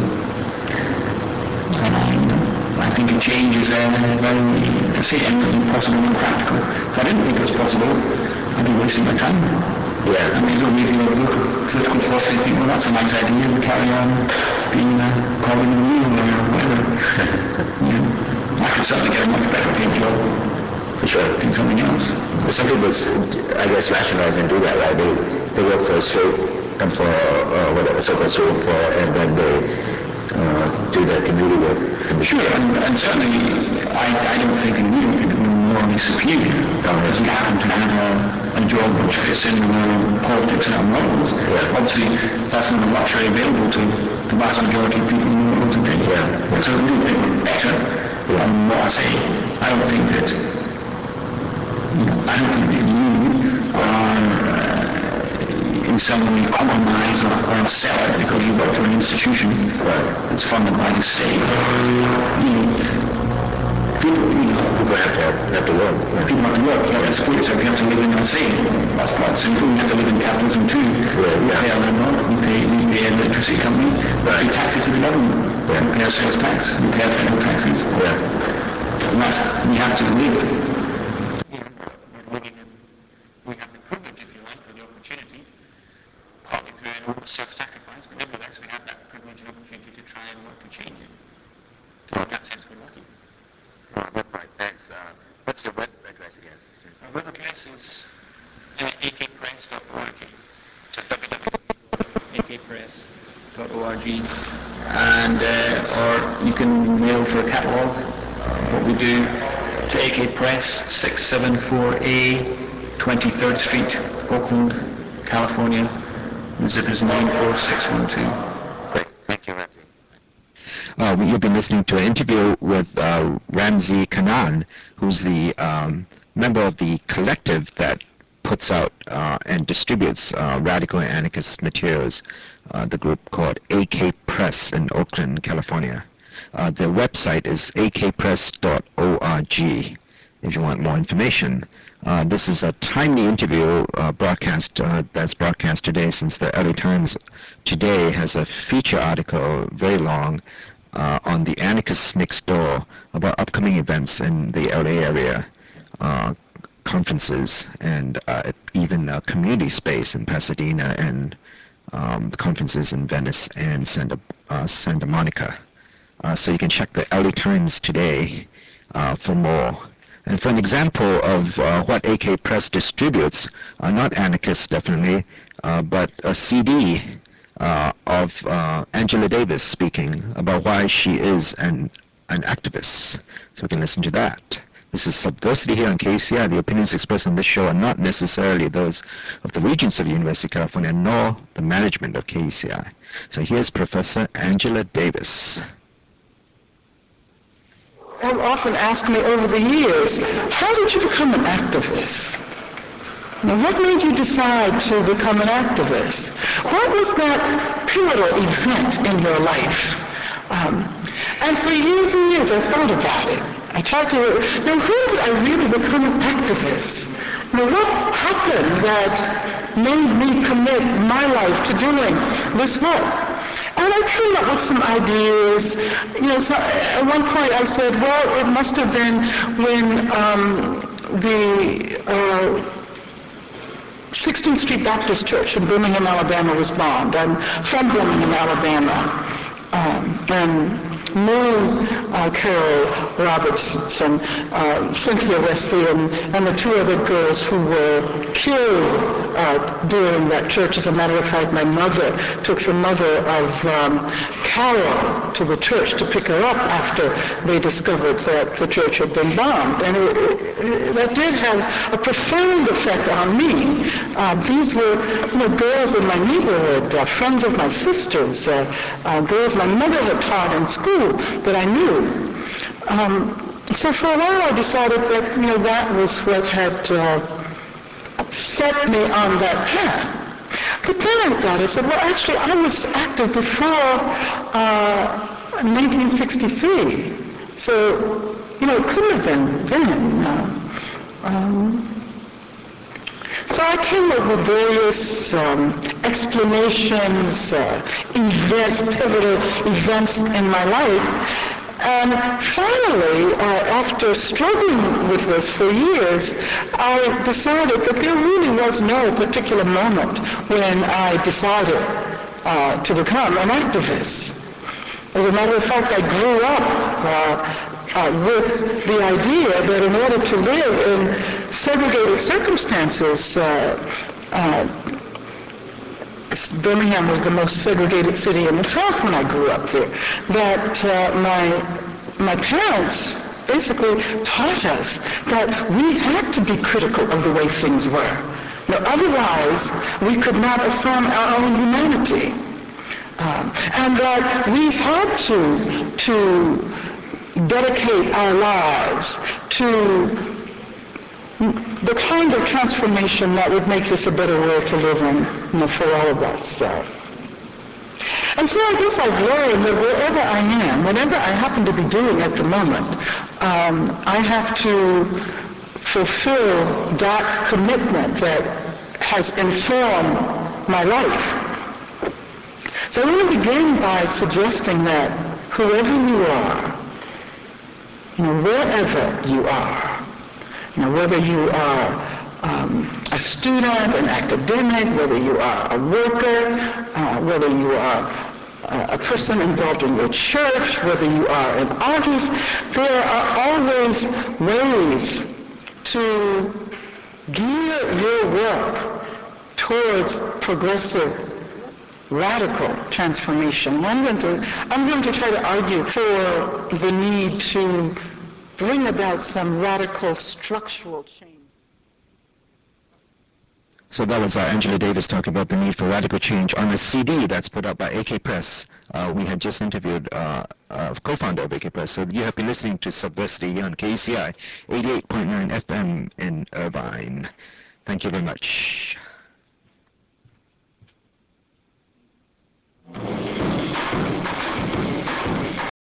And I think a change is uh, very, I say, impossible and practical. If I didn't think it was possible, I'd be wasting my time. Yeah. I may as well read the old book of political philosophy and think, well, that's a nice idea, and carry on being a cog in the wheel or whatever. You know, I could certainly get a much better paid job. For sure. Doing something else. But some people, I guess, rationalize and do that, right? They they work for a straight employer, uh, whatever, so-called straight employer, and then they uh, do that community work. Sure, and, and certainly I, I don't think, and we don't think we're morally superior because we happen to have a, a job which fits in with our politics and our morals. Yeah. Obviously, that's not a luxury available to the vast majority of people in the world today. Yeah. So we don't think we're better. Yeah. And what I say, I don't think that, you know, I don't think that you are uh, in some way compromised or, or upset because you work for an institution that's funded by the state. You know, people, you know, People have to have, have to work. Yeah. people have to work. You have to support yourself. You have to live in the same. That's quite simple. You have to live in capitalism too. Yeah, We yeah. pay a landlord. We pay, we pay an electricity company. We pay taxes to the government. Yeah. We pay our sales tax. We pay our federal taxes. Yeah. And that's, we have to live. You know, we're living in, we have the privilege, if you like, or the opportunity, partly through enormous self-sacrifice, but nevertheless we have that privilege and opportunity to try and work to change it. So in that sense, we're lucky. Oh, good point. Thanks. Uh, what's your web address again? Our web address is uh, a k press dot org. So w w w dot a k press dot org. And uh, or you can mail for a catalogue of what we do to A K Press, six seventy-four A, twenty-third Street, Oakland, California. The zip is nine four six one two. Great. Thank you, Ramsey. Uh, you've been listening to an interview with uh, Ramsey Kanaan, who's the um, member of the collective that puts out uh, and distributes uh, radical and anarchist materials, uh, the group called A K Press in Oakland, California. Uh, their website is a k press dot org if you want more information. Uh, this is a timely interview uh, broadcast uh, that's broadcast today, since the L A Times today has a feature article, very long, uh, on the anarchists next door about upcoming events in the L A area, uh, conferences, and uh, even a community space in Pasadena, and um, conferences in Venice and Santa, uh, Santa Monica. Uh, so you can check the L A Times today uh, for more. And for an example of uh, what A K Press distributes, uh, not anarchists definitely, uh, but a C D uh, of uh, Angela Davis speaking about why she is an, an activist. So we can listen to that. This is Subversity here on K U C I. The opinions expressed on this show are not necessarily those of the Regents of the University of California, nor the management of K U C I. So here's Professor Angela Davis. Have often asked me over the years, how did you become an activist? Now, what made you decide to become an activist? What was that pivotal event in your life? Um, and for years and years, I thought about it. I tried to, now when did I really become an activist? Now, what happened that made me commit my life to doing this work? And I came up with some ideas. You know, so at one point I said, well, it must have been when um, the uh, sixteenth Street Baptist Church in Birmingham, Alabama was bombed. I'm from Birmingham, Alabama. Um, and knew uh, Carol Robertson, uh, Cynthia Wesley, and, and the two other girls who were killed uh, during that church. As a matter of fact, my mother took the mother of um, Carol to the church to pick her up after they discovered that the church had been bombed. And it, it, that did have a profound effect on me. Uh, these were you know, girls in my neighborhood, uh, friends of my sisters, uh, uh, girls my mother had taught in school that I knew. Um, so for a while I decided that, you know, that was what had uh, set me on that path. But then I thought, I said, well, actually, I was active before uh, nineteen sixty-three. So, you know, it couldn't have been then. Uh, um, so I came up with various um, explanations, uh, events, pivotal events in my life. And finally, uh, after struggling with this for years, I decided that there really was no particular moment when I decided uh, to become an activist. As a matter of fact, I grew up uh, uh, with the idea that in order to live in segregated circumstances, uh, uh, Birmingham was the most segregated city in the South when I grew up there, that uh, my, my parents basically taught us that we had to be critical of the way things were. Now, otherwise, we could not affirm our own humanity. Um, and that we had to, to dedicate our lives to the kind of transformation that would make this a better world to live in, you know, for all of us. Uh, and so I guess I've learned that wherever I am, whatever I happen to be doing at the moment, um, I have to fulfill that commitment that has informed my life. So I want to begin by suggesting that whoever you are, you know, wherever you are, you know, whether you are um, a student, an academic, whether you are a worker, uh, whether you are uh, a person involved in your church, whether you are an artist, there are always ways to gear your work towards progressive, radical transformation. And I'm going to, I'm going to try to argue for the need to bring about some radical structural change. So that was uh, Angela Davis talking about the need for radical change on a C D that's put out by A K Press. Uh, we had just interviewed uh, uh, co-founder of A K Press. So you have been listening to Subversity here on K U C I eighty-eight point nine F M in Irvine. Thank you very much.